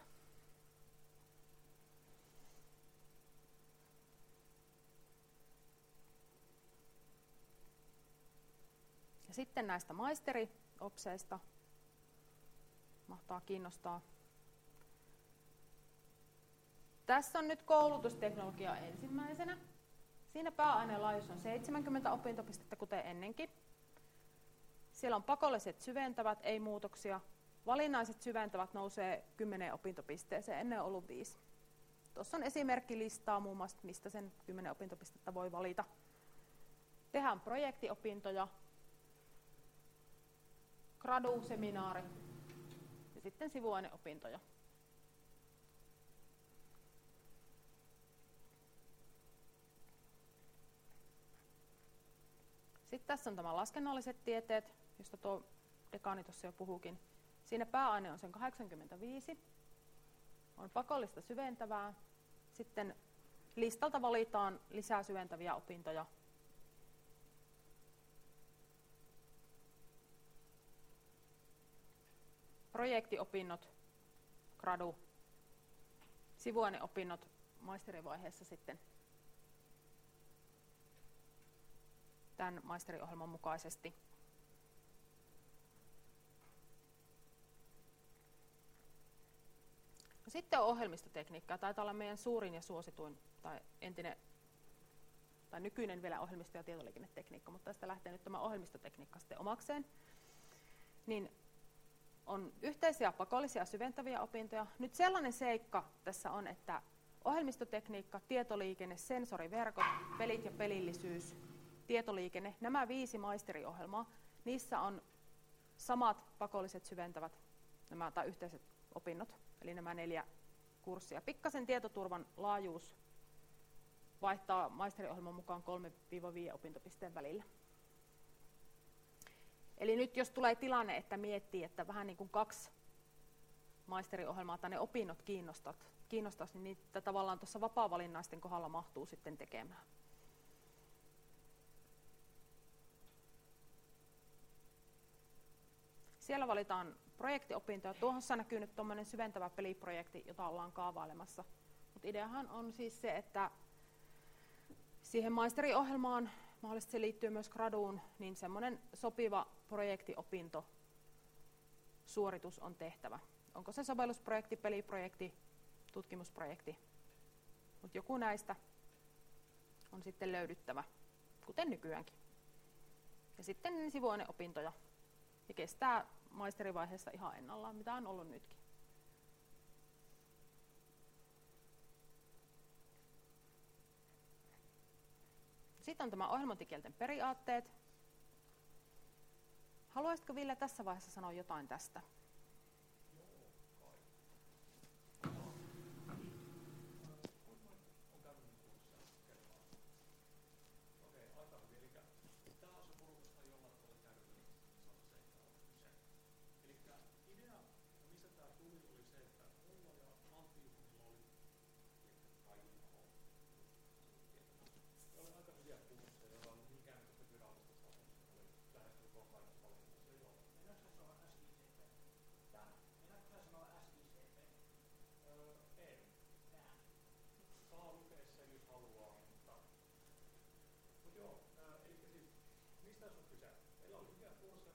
Ja sitten näistä maisteriopseista mahtaa kiinnostaa. Tässä on nyt koulutusteknologia ensimmäisenä. Siinä pääaineen laajuus on seitsemänkymmentä opintopistettä, kuten ennenkin. Siellä on pakolliset syventävät, ei muutoksia. Valinnaiset syventävät nousee kymmeneen opintopisteeseen, ennen on ollut viisi. Tuossa on esimerkki listaa muun muassa, mistä sen kymmenen opintopistettä voi valita. Tehdään projektiopintoja, gradu-seminaari ja sitten sivuaineopintoja. Sitten tässä on tämä laskennalliset tieteet, josta tuo dekaani tuossa jo puhuukin. Siinä pääaine on sen kahdeksankymmentäviisi, on pakollista syventävää. Sitten listalta valitaan lisää syventäviä opintoja. Projektiopinnot, gradu, sivuaineopinnot maisterivaiheessa sitten tämän maisteriohjelman mukaisesti. No sitten on ohjelmistotekniikka. Taitaa olla meidän suurin ja suosituin, tai entinen, tai nykyinen vielä ohjelmisto- ja tietoliikennetekniikka, mutta tästä lähtee nyt tämä ohjelmistotekniikka sitten omakseen. Niin on yhteisiä pakollisia syventäviä opintoja. Nyt sellainen seikka tässä on, että ohjelmistotekniikka, tietoliikenne, sensoriverkot, pelit ja pelillisyys, tietoliikenne, nämä viisi maisteriohjelmaa, niissä on samat pakolliset syventävät nämä, tai yhteiset opinnot, eli nämä neljä kurssia. Pikkasen tietoturvan laajuus vaihtaa maisteriohjelman mukaan kolme viisi opintopisteen välillä. Eli nyt jos tulee tilanne, että miettii, että vähän niin kuin kaksi maisteriohjelmaa tai ne opinnot kiinnostat, kiinnostaisi, niin niitä tavallaan tuossa vapaa-valinnaisten kohdalla mahtuu sitten tekemään. Siellä valitaan projektiopintoja. Tuossa näkyy nyt tuommoinen syventävä peliprojekti, jota ollaan kaavailemassa. Mutta ideahan on siis se, että siihen maisteriohjelmaan, mahdollisesti se liittyy myös graduun, niin semmoinen sopiva projektiopinto suoritus on tehtävä. Onko se sovellusprojekti, peliprojekti, tutkimusprojekti, mutta joku näistä on sitten löydyttävä, kuten nykyäänkin. Ja sitten sivuaineopintoja. Ja kestää maisterivaiheessa ihan ennallaan, mitä on ollut nytkin. Sitten on tämä ohjelmointikielten periaatteet. Haluaisitko Ville tässä vaiheessa sanoa jotain tästä?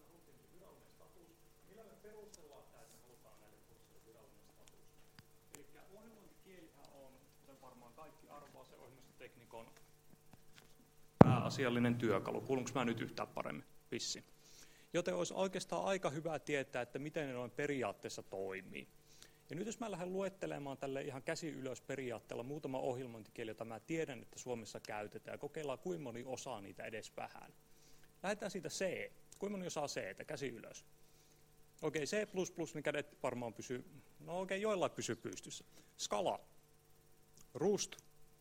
Perustellaan tämä, että me halutaan näille kurssille virallinen status. Eli ohjelmointikielihän on, kuten varmaan kaikki arvaa, se ohjelmistoteknikon pääasiallinen työkalu. Kuulunko mä nyt yhtään paremmin? Vissi. Joten olisi oikeastaan aika hyvä tietää, että miten ne noin periaatteessa toimii. Ja nyt jos mä lähden luettelemaan tälle ihan käsi ylös periaatteella muutama ohjelmointikieli, jota mä tiedän, että Suomessa käytetään, ja kokeillaan kuinka moni osaa niitä edes vähän. Lähdetään siitä C. Kuinka moni osaa C, käsi ylös? Okei, C plus plus, niin kädet varmaan pysyy, no okei, joillain pysyy pystyssä. Scala, Rust,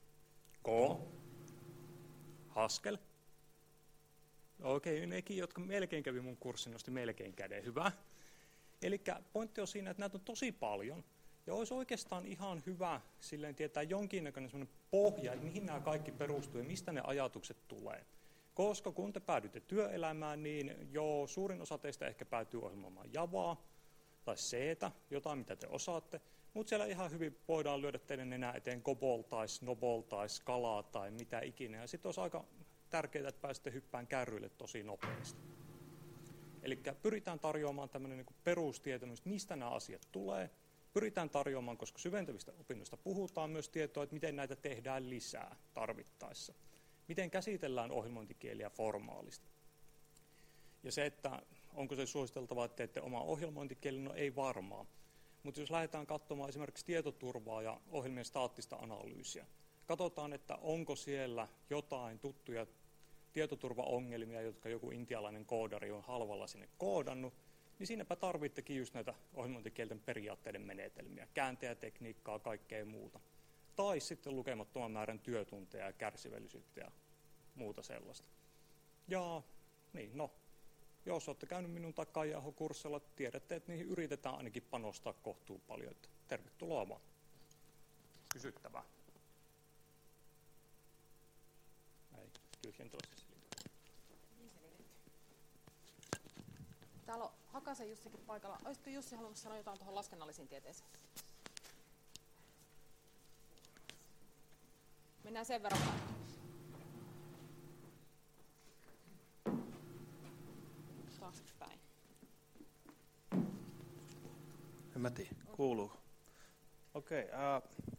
Go, Haskell. Okei, nekin, jotka melkein kävi mun kurssin, nosti melkein käden. Hyvä. Eli pointti on siinä, että näitä on tosi paljon. Ja olisi oikeastaan ihan hyvä silleen tietää jonkinnäköinen sellainen pohja, että mihin nämä kaikki perustuu ja mistä ne ajatukset tulee. Koska kun te päädytte työelämään, niin joo, suurin osa teistä ehkä päätyy ohjelmoimaan Javaa tai C:tä, jotain mitä te osaatte. Mutta siellä ihan hyvin voidaan lyödä teidän nenää eteen Gobol tai Snowball tai Scalaa tai mitä ikinä. Ja sitten olisi aika tärkeää, että pääsette hyppään kärryille tosi nopeasti. Eli pyritään tarjoamaan tämmöinen niin perustietämys, mistä nämä asiat tulee. Pyritään tarjoamaan, koska syventävistä opinnoista puhutaan, myös tietoa, että miten näitä tehdään lisää tarvittaessa. Miten käsitellään ohjelmointikieliä formaalisti. Ja se, että onko se suositeltavaa, että teette omaa ohjelmointikielen, no ei varmaan. Mutta jos lähdetään katsomaan esimerkiksi tietoturvaa ja ohjelmien staattista analyysiä, katsotaan, että onko siellä jotain tuttuja tietoturvaongelmia, jotka joku intialainen koodari on halvalla sinne koodannut, niin siinäpä tarvittekin just näitä ohjelmointikielten periaatteiden menetelmiä, kääntäjätekniikkaa, kaikkea muuta. Tai sitten lukemattoman määrän työtunteja ja kärsivällisyyttä ja muuta sellaista. Ja niin, no, jos olette käynyt minun tai Kaijaho-kurssilla, tiedätte, että niihin yritetään ainakin panostaa kohtuun paljon. Että tervetuloa vaan. Kysyttävää. Ei, tyhjentävästi selitä. Täällä on Hakasen Jussikin paikalla. Olisitko Jussi halunnut sanoa jotain tuohon laskennallisiin tieteisiin? Mennään sen verran päin. Taaksepäin. En mä tiedä, kuuluu. Okei, okay, uh,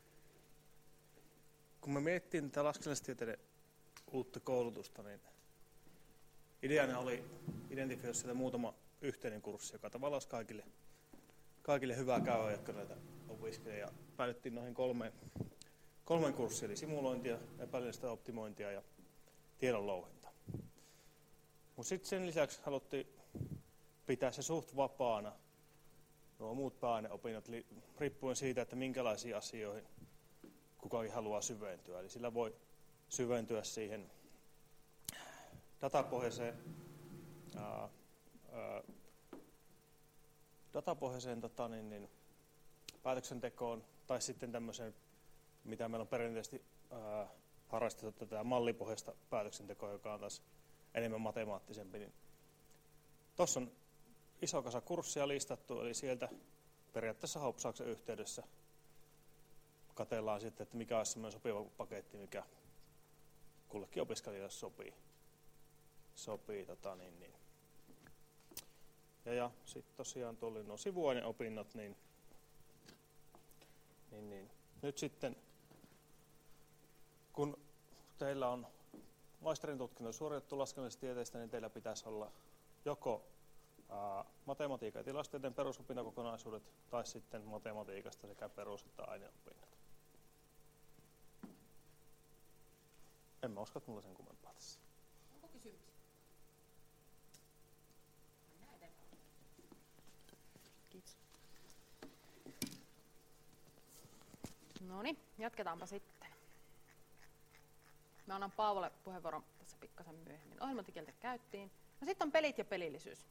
kun me mietittiin tätä laskennallistieteiden uutta koulutusta, niin ideana oli identifioida sieltä muutama yhteinen kurssi, joka tavallaan olisi kaikille, kaikille hyvää käydä, jotka näitä opiskeleja. Ja päädyttiin noihin kolmeen, kolmeen kurssiin, eli simulointia, epäilyllistä optimointia ja tiedonlouhinta. Mutta sitten sen lisäksi haluttiin pitää se suht vapaana, nuo muut pääaineopinnot, riippuen siitä, että minkälaisiin asioihin kukakin haluaa syventyä. Eli sillä voi syventyä siihen datapohjaiseen, ää, ää, datapohjaiseen tota, niin, niin, päätöksentekoon, tai sitten tämmöiseen, mitä meillä on perinteisesti ää, harrastettu tätä mallipohjaista päätöksentekoa, joka on taas enemmän matemaattisempi. Niin tuossa on iso kasa kurssia listattu, eli sieltä periaatteessa Hopsauksen yhteydessä katsellaan sitten, että mikä olisi semmoinen sopiva paketti, mikä kullekin opiskelijalle sopii. sopii tota, niin, niin. Ja, ja sitten tosiaan tuli nuo sivuaineopinnot, niin, niin, niin nyt sitten, kun teillä on maisterin tutkinto suoritettu laskennallisesta tieteestä, niin teillä pitäisi olla joko ää, matematiikan ja tilastotieteen perusopinnot tai sitten matematiikasta sekä perus- että aineopinnot. En mä usko, että mulla sen kummempaa tässä. Onko kysymyksiä? Mennään eteenpäin. Kiitos. Noniin, jatketaanpa sitten. Mä annan Paavolle puheenvuoron tässä pikkasen myöhemmin. Ohjelmointikieltä käyttiin. No sitten on pelit ja pelillisyys.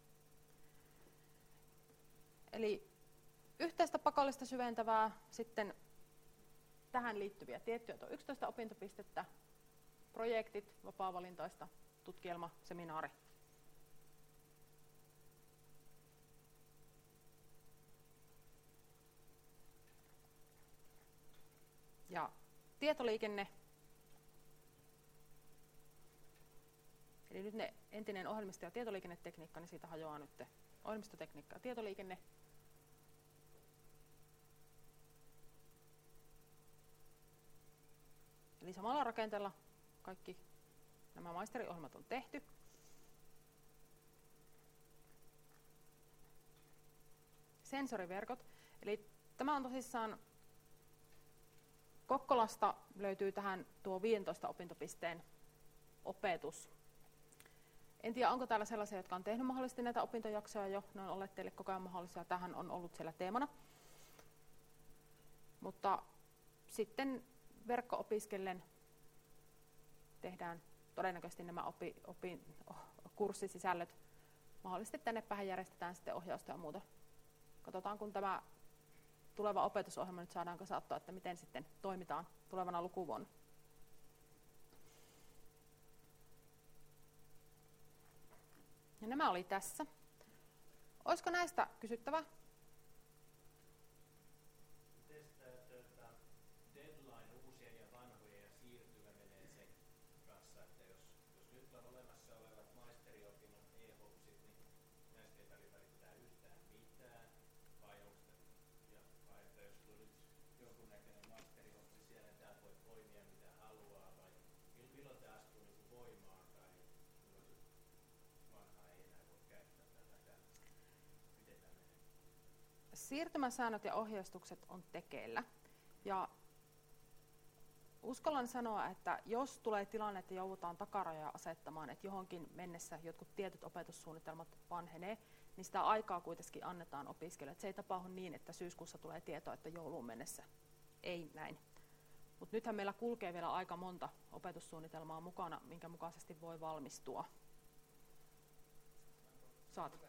Eli yhteistä pakollista syventävää, sitten tähän liittyviä tiettyjä, tuo yksitoista opintopistettä, projektit, vapaa-valintaista, tutkielma, seminaari. Ja tietoliikenne. Eli nyt ne entinen ohjelmisto- ja tietoliikennetekniikka, niin siitä hajoaa nyt ohjelmistotekniikka ja tietoliikenne. Eli samalla rakenteella kaikki nämä maisteriohjelmat on tehty. Sensoriverkot. Eli tämä on tosissaan, Kokkolasta löytyy tähän tuo viisitoista opintopisteen opetus. En tiedä, onko täällä sellaisia, jotka on tehnyt mahdollisesti näitä opintojaksoja jo. Ne on olleet teille koko ajan mahdollisia. Tähän on ollut siellä teemana. Mutta sitten verkko-opiskellen tehdään todennäköisesti nämä opi, opi, oh, kurssisisällöt. Mahdollisesti tänne päähän järjestetään sitten ohjausta ja muuta. Katsotaan, kun tämä tuleva opetusohjelma nyt saadaan kasattua, että miten sitten toimitaan tulevana lukuvuonna. Ja nämä oli tässä. Olisiko näistä kysyttävää? Siirtymäsäännöt ja ohjeistukset on tekeillä. Ja uskallan sanoa, että jos tulee tilanne, että joudutaan takarajoja asettamaan, että johonkin mennessä jotkut tietyt opetussuunnitelmat vanhenee, niin sitä aikaa kuitenkin annetaan opiskelijoille. Se ei tapahdu niin, että syyskuussa tulee tietoa, että jouluun mennessä. Ei näin. Mutta nythän meillä kulkee vielä aika monta opetussuunnitelmaa mukana, minkä mukaisesti voi valmistua. Saat.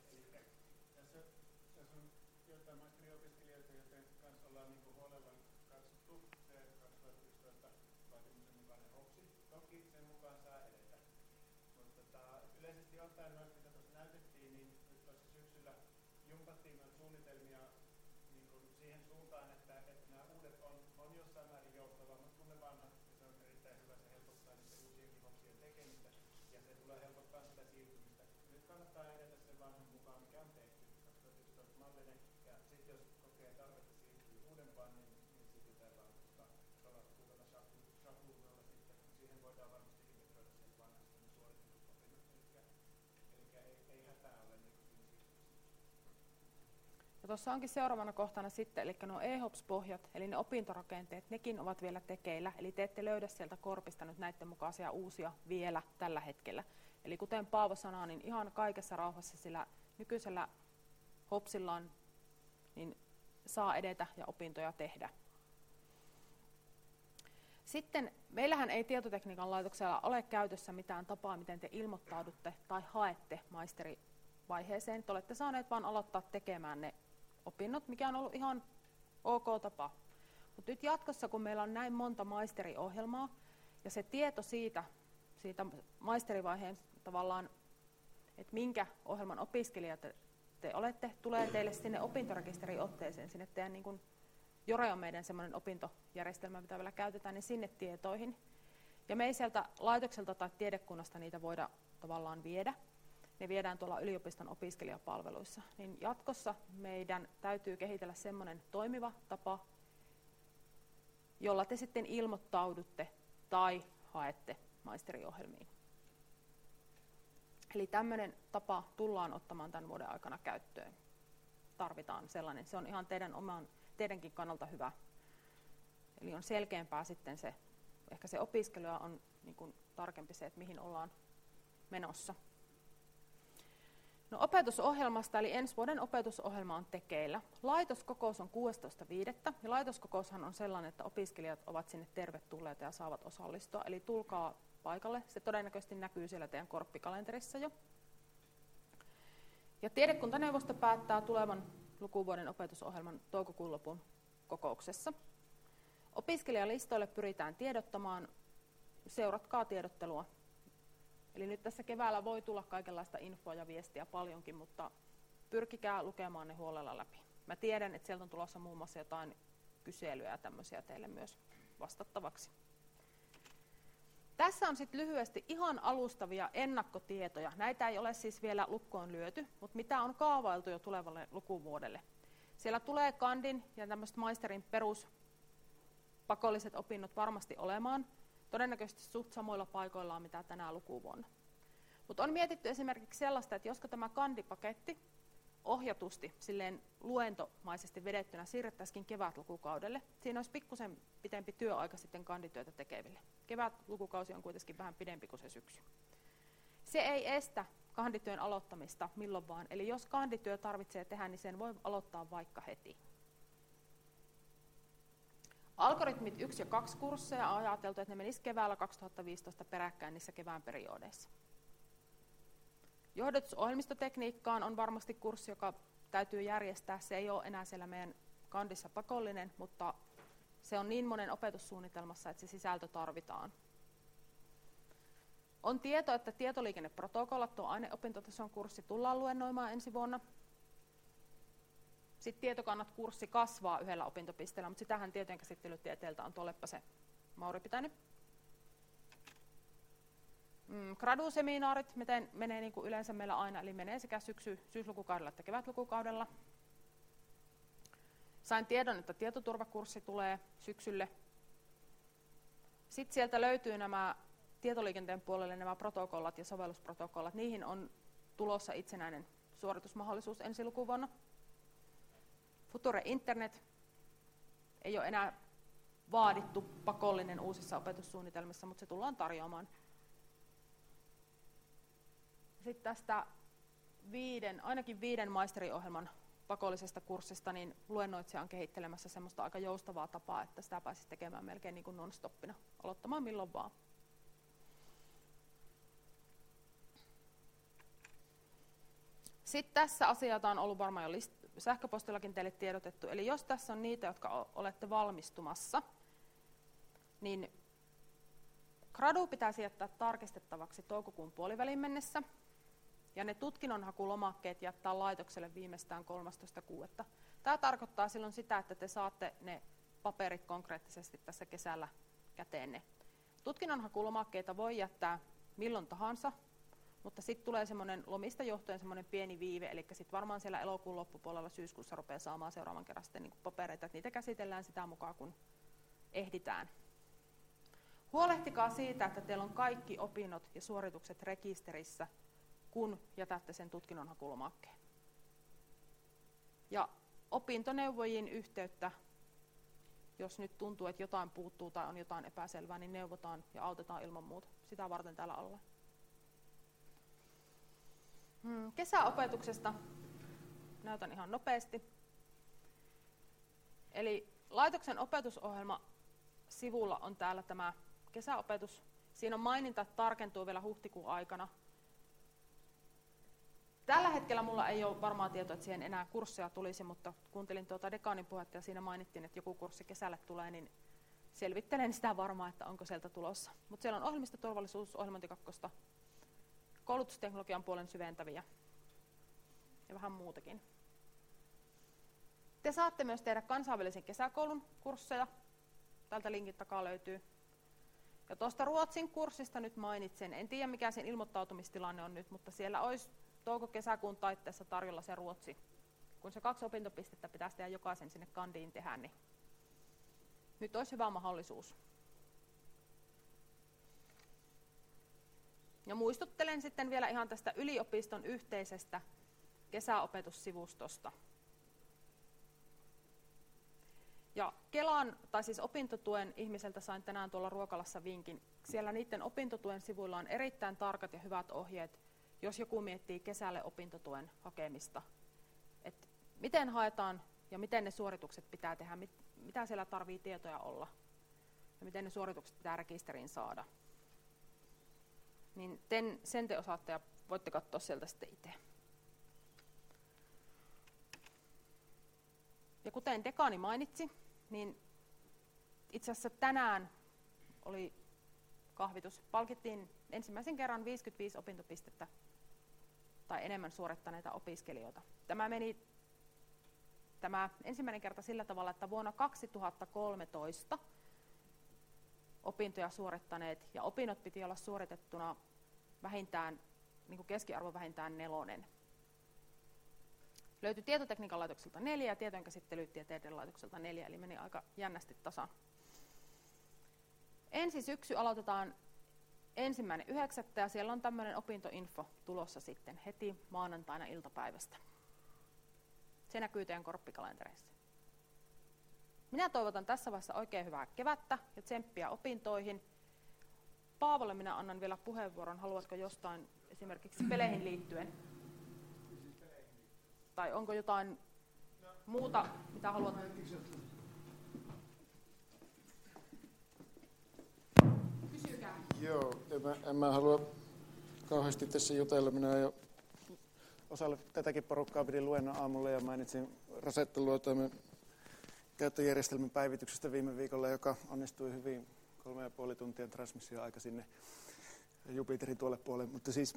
Ottaen noista, mitä tuossa näytettiin, niin nyt tuossa syksyllä jumpattiin noita suunnitelmia niin kuin siihen suuntaan, että, että nämä uudet on, on jossain määrin joustavammat kuin ne vanhat, ja se on erittäin hyvä, se helpottaa niiden uusienkin hopsien tekemistä, ja se tulee helpottaa sitä siirtymistä. Nyt kannattaa edetä sen vanhan mukaan, mikä on tehty, kaksituhattayksitoista mallinen, ja sitten jos kokee tarvetta siirtyy uudempaan, niin, niin sitten tämä varmistaa uudella shakluunalla sitten, siihen voidaan varmasti integroida sen vanhasta ne suoritetut opinnot. Ja tuossa onkin seuraavana kohtana sitten, eli nuo e hops-pohjat, eli ne opintorakenteet, nekin ovat vielä tekeillä, eli te ette löydä sieltä korpista nyt näiden mukaisia uusia vielä tällä hetkellä. Eli kuten Paavo sanoi, niin ihan kaikessa rauhassa sillä nykyisellä hopsillaan niin saa edetä ja opintoja tehdä. Sitten meillähän ei tietotekniikan laitoksella ole käytössä mitään tapaa, miten te ilmoittaudutte tai haette maisterivaiheeseen. Te olette saaneet vain aloittaa tekemään ne opinnot, mikä on ollut ihan ok tapa. Mutta nyt jatkossa, kun meillä on näin monta maisteriohjelmaa, ja se tieto siitä, siitä maisterivaiheen tavallaan, että minkä ohjelman opiskelija te, te olette, tulee teille sinne opintorekisteriotteeseen, sinne teidän niin kuin Jore on meidän semmoinen opintojärjestelmä, mitä vielä käytetään, niin sinne tietoihin. Ja me ei sieltä laitokselta tai tiedekunnasta niitä voida tavallaan viedä. Ne viedään tuolla yliopiston opiskelijapalveluissa. Niin jatkossa meidän täytyy kehitellä semmoinen toimiva tapa, jolla te sitten ilmoittaudutte tai haette maisteriohjelmiin. Eli tämmöinen tapa tullaan ottamaan tämän vuoden aikana käyttöön. Tarvitaan sellainen. Se on ihan teidän oman teidänkin kannalta hyvä. Eli on selkeämpää sitten se, ehkä se opiskelija on niin kuin tarkempi se, että mihin ollaan menossa. No opetusohjelmasta, eli ensi vuoden opetusohjelma on tekeillä. Laitoskokous on kuudestoista viidettä ja laitoskokoushan on sellainen, että opiskelijat ovat sinne tervetulleita ja saavat osallistua. Eli tulkaa paikalle, se todennäköisesti näkyy siellä teidän korppikalenterissa jo. Ja tiedekuntaneuvosto päättää tulevan lukuvuoden opetusohjelman toukokuun lopun kokouksessa. Opiskelijalistoille pyritään tiedottamaan, seuratkaa tiedottelua. Eli nyt tässä keväällä voi tulla kaikenlaista infoa ja viestiä paljonkin, mutta pyrkikää lukemaan ne huolella läpi. Mä tiedän, että sieltä on tulossa muun muassa jotain kyselyjä ja tämmöisiä teille myös vastattavaksi. Tässä on sitten lyhyesti ihan alustavia ennakkotietoja. Näitä ei ole siis vielä lukkoon lyöty, mutta mitä on kaavailtu jo tulevalle lukuvuodelle. Siellä tulee kandin ja tämmöiset maisterin perus pakolliset opinnot varmasti olemaan, todennäköisesti suht samoilla paikoillaan, mitä tänä lukuvuonna. Mutta on mietitty esimerkiksi sellaista, että josko tämä kandipaketti ohjatusti, silleen luentomaisesti vedettynä siirrettäisikin kevätlukukaudelle. Siinä olisi pikkusen pitempi työaika sitten kandityötä tekeville. Kevätlukukausi on kuitenkin vähän pidempi kuin se syksy. Se ei estä kandityön aloittamista milloin vaan. Eli jos kandityö tarvitsee tehdä, niin sen voi aloittaa vaikka heti. Algoritmit yksi ja kaksi kursseja on ajateltu, että ne menisivät keväällä kaksituhattaviisitoista peräkkäin niissä kevään periodeissa. Johdatusohjelmistotekniikkaan on varmasti kurssi, joka täytyy järjestää. Se ei ole enää siellä meidän kandissa pakollinen, mutta se on niin monen opetussuunnitelmassa, että se sisältö tarvitaan. On tieto, että tietoliikenneprotokollat, tuo aineopintotason kurssi, tullaan luennoimaan ensi vuonna. Sitten tietokannat-kurssi kasvaa yhdellä opintopisteellä, mutta sitähän tietojenkäsittelytieteeltä on tuolle se Mauri pitänyt. Mm, Gradu-seminaarit, miten menee niin kuin yleensä meillä aina, eli menee sekä syksy, syyslukukaudella että kevätlukukaudella. Sain tiedon, että tietoturvakurssi tulee syksylle. Sitten sieltä löytyy nämä tietoliikenteen puolelle nämä protokollat ja sovellusprotokollat. Niihin on tulossa itsenäinen suoritusmahdollisuus ensi lukuvuonna. Future Internet ei ole enää vaadittu pakollinen uusissa opetussuunnitelmissa, mutta se tullaan tarjoamaan. Sitten tästä viiden, ainakin viiden maisteriohjelman pakollisesta kurssista, niin luennoitsija on kehittelemässä semmoista aika joustavaa tapaa, että sitä pääsisi tekemään melkein niin kuin non-stoppina, aloittamaan milloin vaan. Sitten tässä asiata on ollut varmaan jo list- sähköpostillakin teille tiedotettu, eli jos tässä on niitä, jotka olette valmistumassa, niin gradu pitäisi jättää tarkistettavaksi toukokuun puolivälin mennessä, ja ne tutkinnonhakulomakkeet jättää laitokselle viimeistään kolmastoista kuudetta Tämä tarkoittaa silloin sitä, että te saatte ne paperit konkreettisesti tässä kesällä käteenne. Tutkinnonhakulomakkeita voi jättää milloin tahansa, mutta sitten tulee semmoinen lomista johtuen semmoinen pieni viive, eli sitten varmaan siellä elokuun loppupuolella syyskuussa rupeaa saamaan seuraavan kerran sitten niin papereita, että niitä käsitellään sitä mukaan, kun ehditään. Huolehtikaa siitä, että teillä on kaikki opinnot ja suoritukset rekisterissä, kun jätätte sen tutkinnonhakulomakkeen. Ja opintoneuvojiin yhteyttä, jos nyt tuntuu, että jotain puuttuu tai on jotain epäselvää, niin neuvotaan ja autetaan ilman muuta. Sitä varten täällä ollaan. Hmm, kesäopetuksesta näytän ihan nopeasti. Eli laitoksen opetusohjelma sivulla on täällä tämä kesäopetus. Siinä on maininta, että tarkentuu vielä huhtikuun aikana. Tällä hetkellä mulla ei ole varmaa tietoa, että siihen enää kursseja tulisi, mutta kuuntelin tuota dekaanin puhetta ja siinä mainittiin, että joku kurssi kesälle tulee, niin selvittelen sitä varmaan, että onko sieltä tulossa. Mutta siellä on ohjelmistoturvallisuus, ohjelmointi kakkosta, koulutusteknologian puolen syventäviä ja vähän muutakin. Te saatte myös tehdä kansainvälisen kesäkoulun kursseja. Tältä linkin takaa löytyy. Ja tuosta Ruotsin kurssista nyt mainitsen. En tiedä, mikä sen ilmoittautumistilanne on nyt, mutta siellä olisi touko-kesäkuun taitteessa tarjolla se Ruotsi. Kun se kaksi opintopistettä pitäisi tehdä jokaisen sinne kandiin tehdä, niin nyt olisi hyvä mahdollisuus. Ja muistuttelen sitten vielä ihan tästä yliopiston yhteisestä kesäopetussivustosta. Ja Kelan, tai siis opintotuen ihmiseltä sain tänään tuolla ruokalassa vinkin. Siellä niiden opintotuen sivuilla on erittäin tarkat ja hyvät ohjeet, jos joku miettii kesälle opintotuen hakemista. Et miten haetaan ja miten ne suoritukset pitää tehdä, mit, mitä siellä tarvii tietoja olla ja miten ne suoritukset pitää rekisteriin saada. Niin ten, sen te osaatte ja voitte katsoa sieltä sitten itse. Ja kuten dekaani mainitsi, niin itse asiassa tänään oli kahvitus. Palkittiin ensimmäisen kerran viisikymmentäviisi opintopistettä tai enemmän suorittaneita opiskelijoita. Tämä meni tämä ensimmäinen kerta sillä tavalla, että vuonna kaksituhattakolmetoista opintoja suorittaneet ja opinnot piti olla suoritettuna vähintään, niin kuin keskiarvo vähintään nelonen. Löytyi tietotekniikan laitokselta neljä ja tietojenkäsittelytieteiden laitokselta neljä, eli meni aika jännästi tasan. ensi syksy aloitetaan ensimmäinen yhdeksättä ja siellä on tämmöinen opintoinfo tulossa sitten heti maanantaina iltapäivästä. Se näkyy teidän korppikalentereissa. Minä toivotan tässä vaiheessa oikein hyvää kevättä ja tsemppiä opintoihin. Paavolle minä annan vielä puheenvuoron. Haluatko jostain esimerkiksi peleihin liittyen? Tai onko jotain muuta, mitä haluat? Kysykää. Joo, en mä, en mä halua kauheasti tässä jutella. Minä jo osalle tätäkin porukkaa pidin luennon aamulla ja mainitsin Rosetta-luotoimen käyttöjärjestelmän päivityksestä viime viikolla, joka onnistui hyvin kolme ja puoli tuntia transmissio-aika sinne Jupiterin tuolle puolelle. Mutta siis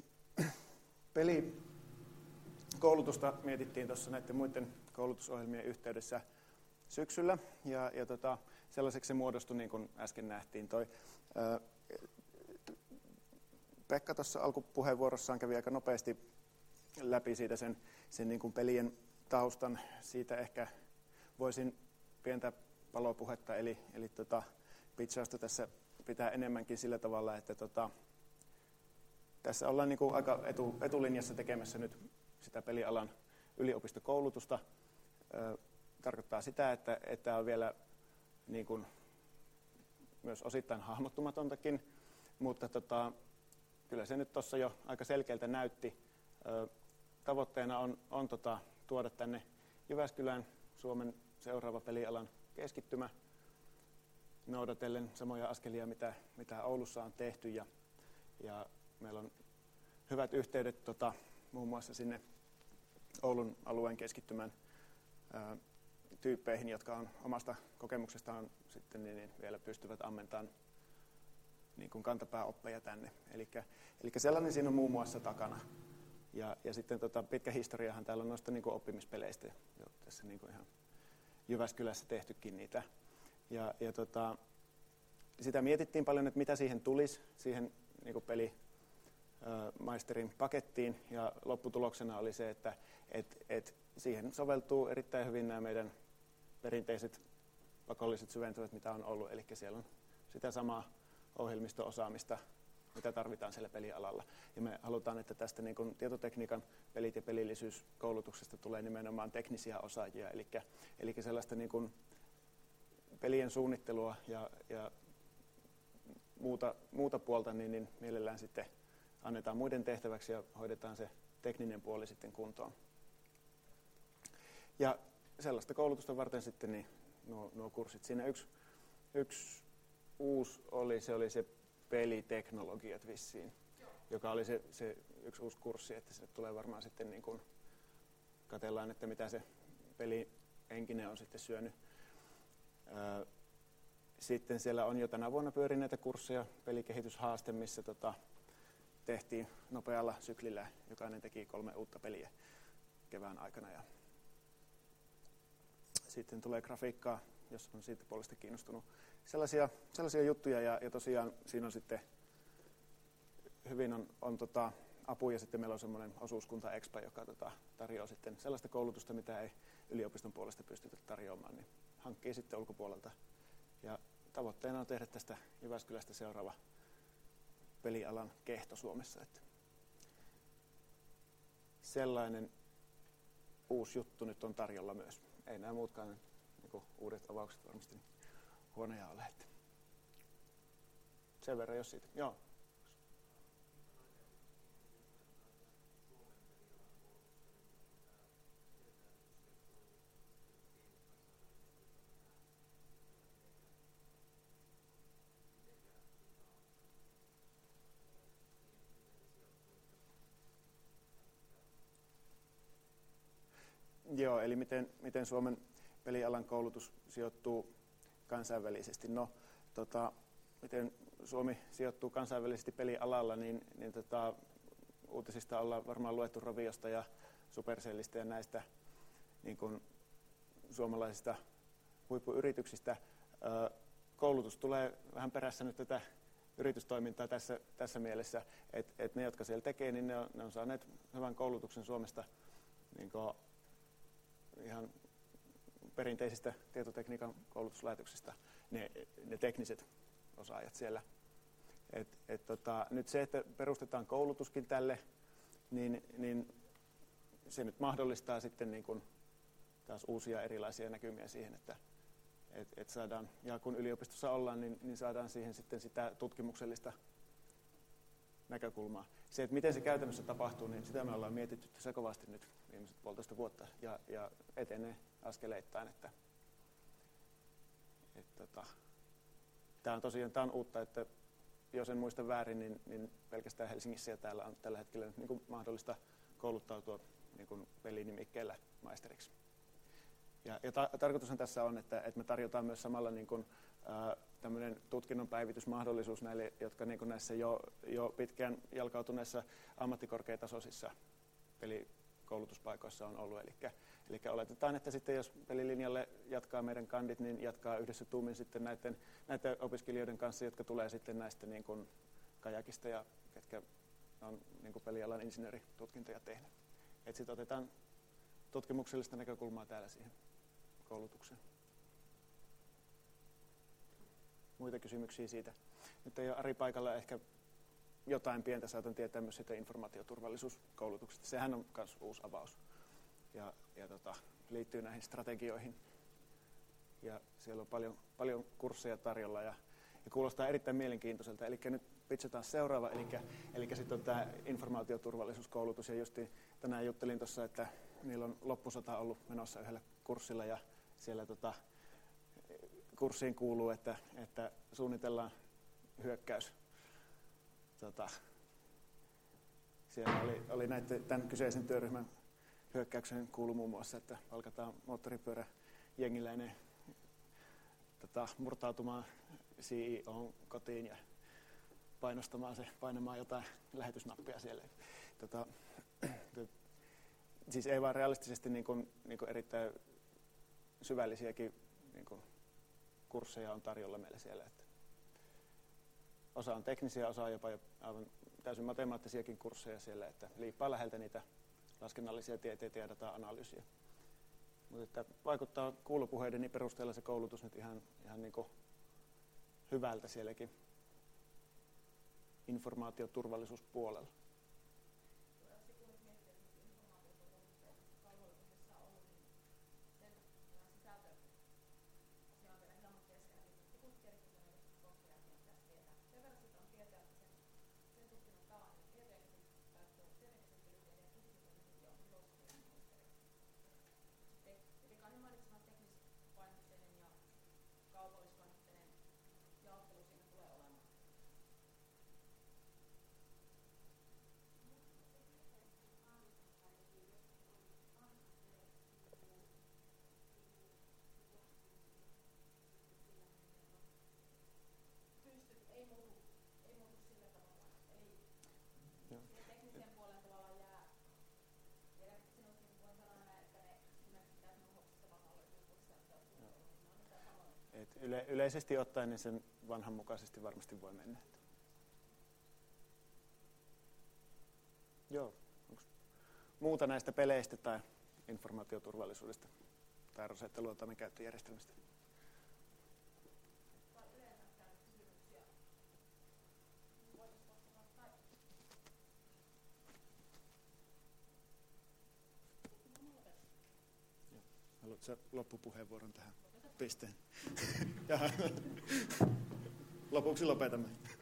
pelikoulutusta mietittiin tuossa näiden muiden koulutusohjelmien yhteydessä syksyllä ja, ja tota, sellaiseksi se muodostui, niin kuin äsken nähtiin. Toi, ää, Pekka tuossa alkupuheenvuorossaan kävi aika nopeasti läpi siitä sen, sen niin kuin pelien taustan. Siitä ehkä voisin pientä palopuhetta, eli, eli tota, pitchausta tässä pitää enemmänkin sillä tavalla, että tota, tässä ollaan niin kuin aika etu, etulinjassa tekemässä nyt sitä pelialan yliopistokoulutusta. Ö, tarkoittaa sitä, että, että on vielä niin kuin, myös osittain hahmottumatontakin, mutta tota, kyllä se nyt tuossa jo aika selkeältä näytti. Ö, tavoitteena on, on tota, tuoda tänne Jyväskylään Suomen seuraava pelialan keskittymä noudatellen samoja askelia, mitä, mitä Oulussa on tehty. Ja, ja meillä on hyvät yhteydet tota, muun muassa sinne Oulun alueen keskittymän ää, tyyppeihin, jotka on omasta kokemuksestaan sitten niin, niin vielä pystyvät ammentamaan niin kuin kantapääoppeja tänne. Eli sellainen siinä on muun muassa takana. Ja, ja sitten tota, pitkä historiahan täällä on noista niin kuin oppimispeleistä jo tässä niin kuin ihan Jyväskylässä tehtykin niitä. Ja, ja tota, sitä mietittiin paljon, että mitä siihen tulisi, siihen niin kuin pelimaisterin pakettiin. Ja lopputuloksena oli se, että et, et siihen soveltuu erittäin hyvin nämä meidän perinteiset pakolliset syventävät, mitä on ollut. Eli siellä on sitä samaa ohjelmisto-osaamista, mitä tarvitaan siellä pelialalla. Ja me halutaan, että tästä niin kuin tietotekniikan pelit- ja pelillisyyskoulutuksesta tulee nimenomaan teknisiä osaajia, eli, eli sellaista niin kuin pelien suunnittelua ja, ja muuta, muuta puolta, niin, niin mielellään sitten annetaan muiden tehtäväksi ja hoidetaan se tekninen puoli sitten kuntoon. Ja sellaista koulutusta varten sitten niin nuo, nuo kurssit. Siinä yksi, yksi uusi oli, se oli se peliteknologiat vissiin, joka oli se, se yksi uusi kurssi, että sinne tulee varmaan sitten niin kuin katsellaan, että mitä se pelienkinen on sitten syönyt. Sitten siellä on jo tänä vuonna pyörineitä kursseja, pelikehityshaaste, missä tota, tehtiin nopealla syklillä, jokainen teki kolme uutta peliä kevään aikana. Ja sitten tulee grafiikkaa, jos on siitä puolesta kiinnostunut. Sellaisia, sellaisia juttuja ja, ja tosiaan siinä on sitten hyvin on, on tota, apu ja sitten meillä on semmoinen osuuskunta Expa, joka tota, tarjoaa sitten sellaista koulutusta, mitä ei yliopiston puolesta pystytä tarjoamaan, niin hankkii sitten ulkopuolelta. Ja tavoitteena on tehdä tästä Jyväskylästä seuraava pelialan kehto Suomessa. Että sellainen uusi juttu nyt on tarjolla myös. Ei nämä muutkaan niin kuin uudet avaukset varmasti huonoja ole. Sen verran jos siitä. Joo. Joo, eli miten, miten Suomen pelialan koulutus sijoittuu kansainvälisesti. No, tota, miten Suomi sijoittuu kansainvälisesti pelialalla, niin, niin tota, uutisista ollaan varmaan luettu Roviosta ja Supercellistä ja näistä niin kuin suomalaisista huippuyrityksistä. Ö, koulutus tulee vähän perässä nyt tätä yritystoimintaa tässä, tässä mielessä, että et ne, jotka siellä tekee, niin ne on, ne on saaneet hyvän koulutuksen Suomesta niin kuin ihan perinteisistä tietotekniikan koulutuslaitoksista. Ne, ne tekniset osaajat siellä. Et, et tota, nyt se, että perustetaan koulutuskin tälle, niin, niin se nyt mahdollistaa sitten niin kuin taas uusia erilaisia näkymiä siihen, että et, et saadaan, ja kun yliopistossa ollaan, niin, niin saadaan siihen sitten sitä tutkimuksellista näkökulmaa. Se, että miten se käytännössä tapahtuu, niin sitä me ollaan mietitty tässä kovasti nyt viimeiset puolitoista vuotta ja, ja etenee askeleittain. Että, et, tota, tämä on tosiaan tämä on uutta, että jos en muista väärin, niin, niin pelkästään Helsingissä ja täällä on tällä hetkellä niin kuin mahdollista kouluttautua niin kuin pelinimikkeellä maisteriksi. Ja, ja ta- tarkoitushan tässä on, että, että me tarjotaan myös samalla niin kuin, ää, tämmöinen tutkinnon päivitysmahdollisuus näille, jotka niin kuin näissä jo, jo pitkään jalkautuneissa ammattikorkeatasoisissa pelikoulutuspaikoissa on ollut. Eli, eli oletetaan, että sitten jos pelilinjalle jatkaa meidän kandit, niin jatkaa yhdessä tuumin sitten näiden, näiden opiskelijoiden kanssa, jotka tulee sitten näistä niin kuin kajakista ja ketkä on niin kuin pelialan insinööritutkintoja tehnyt. Että sitten otetaan tutkimuksellista näkökulmaa täällä siihen koulutukseen. Muita kysymyksiä siitä? Nyt ei ole Ari paikalla, ehkä jotain pientä saatan tietää myös siitä informaatioturvallisuuskoulutuksesta. Sehän on myös uusi avaus ja, ja tota, liittyy näihin strategioihin. Ja siellä on paljon, paljon kursseja tarjolla ja, ja kuulostaa erittäin mielenkiintoiselta. Eli nyt pitchataan seuraava, eli, eli sitten on tämä informaatioturvallisuuskoulutus. Ja justiin tänään juttelin tuossa, että niillä on loppusota ollut menossa yhdellä kurssilla ja siellä tota, kurssiin kuuluu, että, että suunnitellaan hyökkäys. Tota, siellä oli, oli näiden, tämän kyseisen työryhmän hyökkäyksen kuulu muun muassa, että palkataan moottoripyöräjengiläinen tota, murtautumaan C E O:n kotiin ja painostamaan se, painamaan jotain lähetysnappia siellä. Tota, siis ei vaan realistisesti niin kuin, niin kuin erittäin syvällisiäkin niin kuin kursseja on tarjolla meillä siellä. Että osa on teknisiä, osa on jopa aivan täysin matemaattisiakin kursseja siellä, että liippaa läheltä niitä laskennallisia tieteitä ja data-analyysiä. Mutta vaikuttaa kuulopuheideni perusteella se koulutus nyt ihan, ihan niin kuin hyvältä sielläkin informaatioturvallisuuspuolella. Yle, yleisesti ottaen niin sen vanhan mukaisesti varmasti voi mennä. Joo. Onko muuta näistä peleistä tai informaatioturvallisuudesta tai Rosetta-luotainen käyttöjärjestelmistä? Haluatko loppupuheenvuoron tähän pisteen? Lopuksi lopetamme.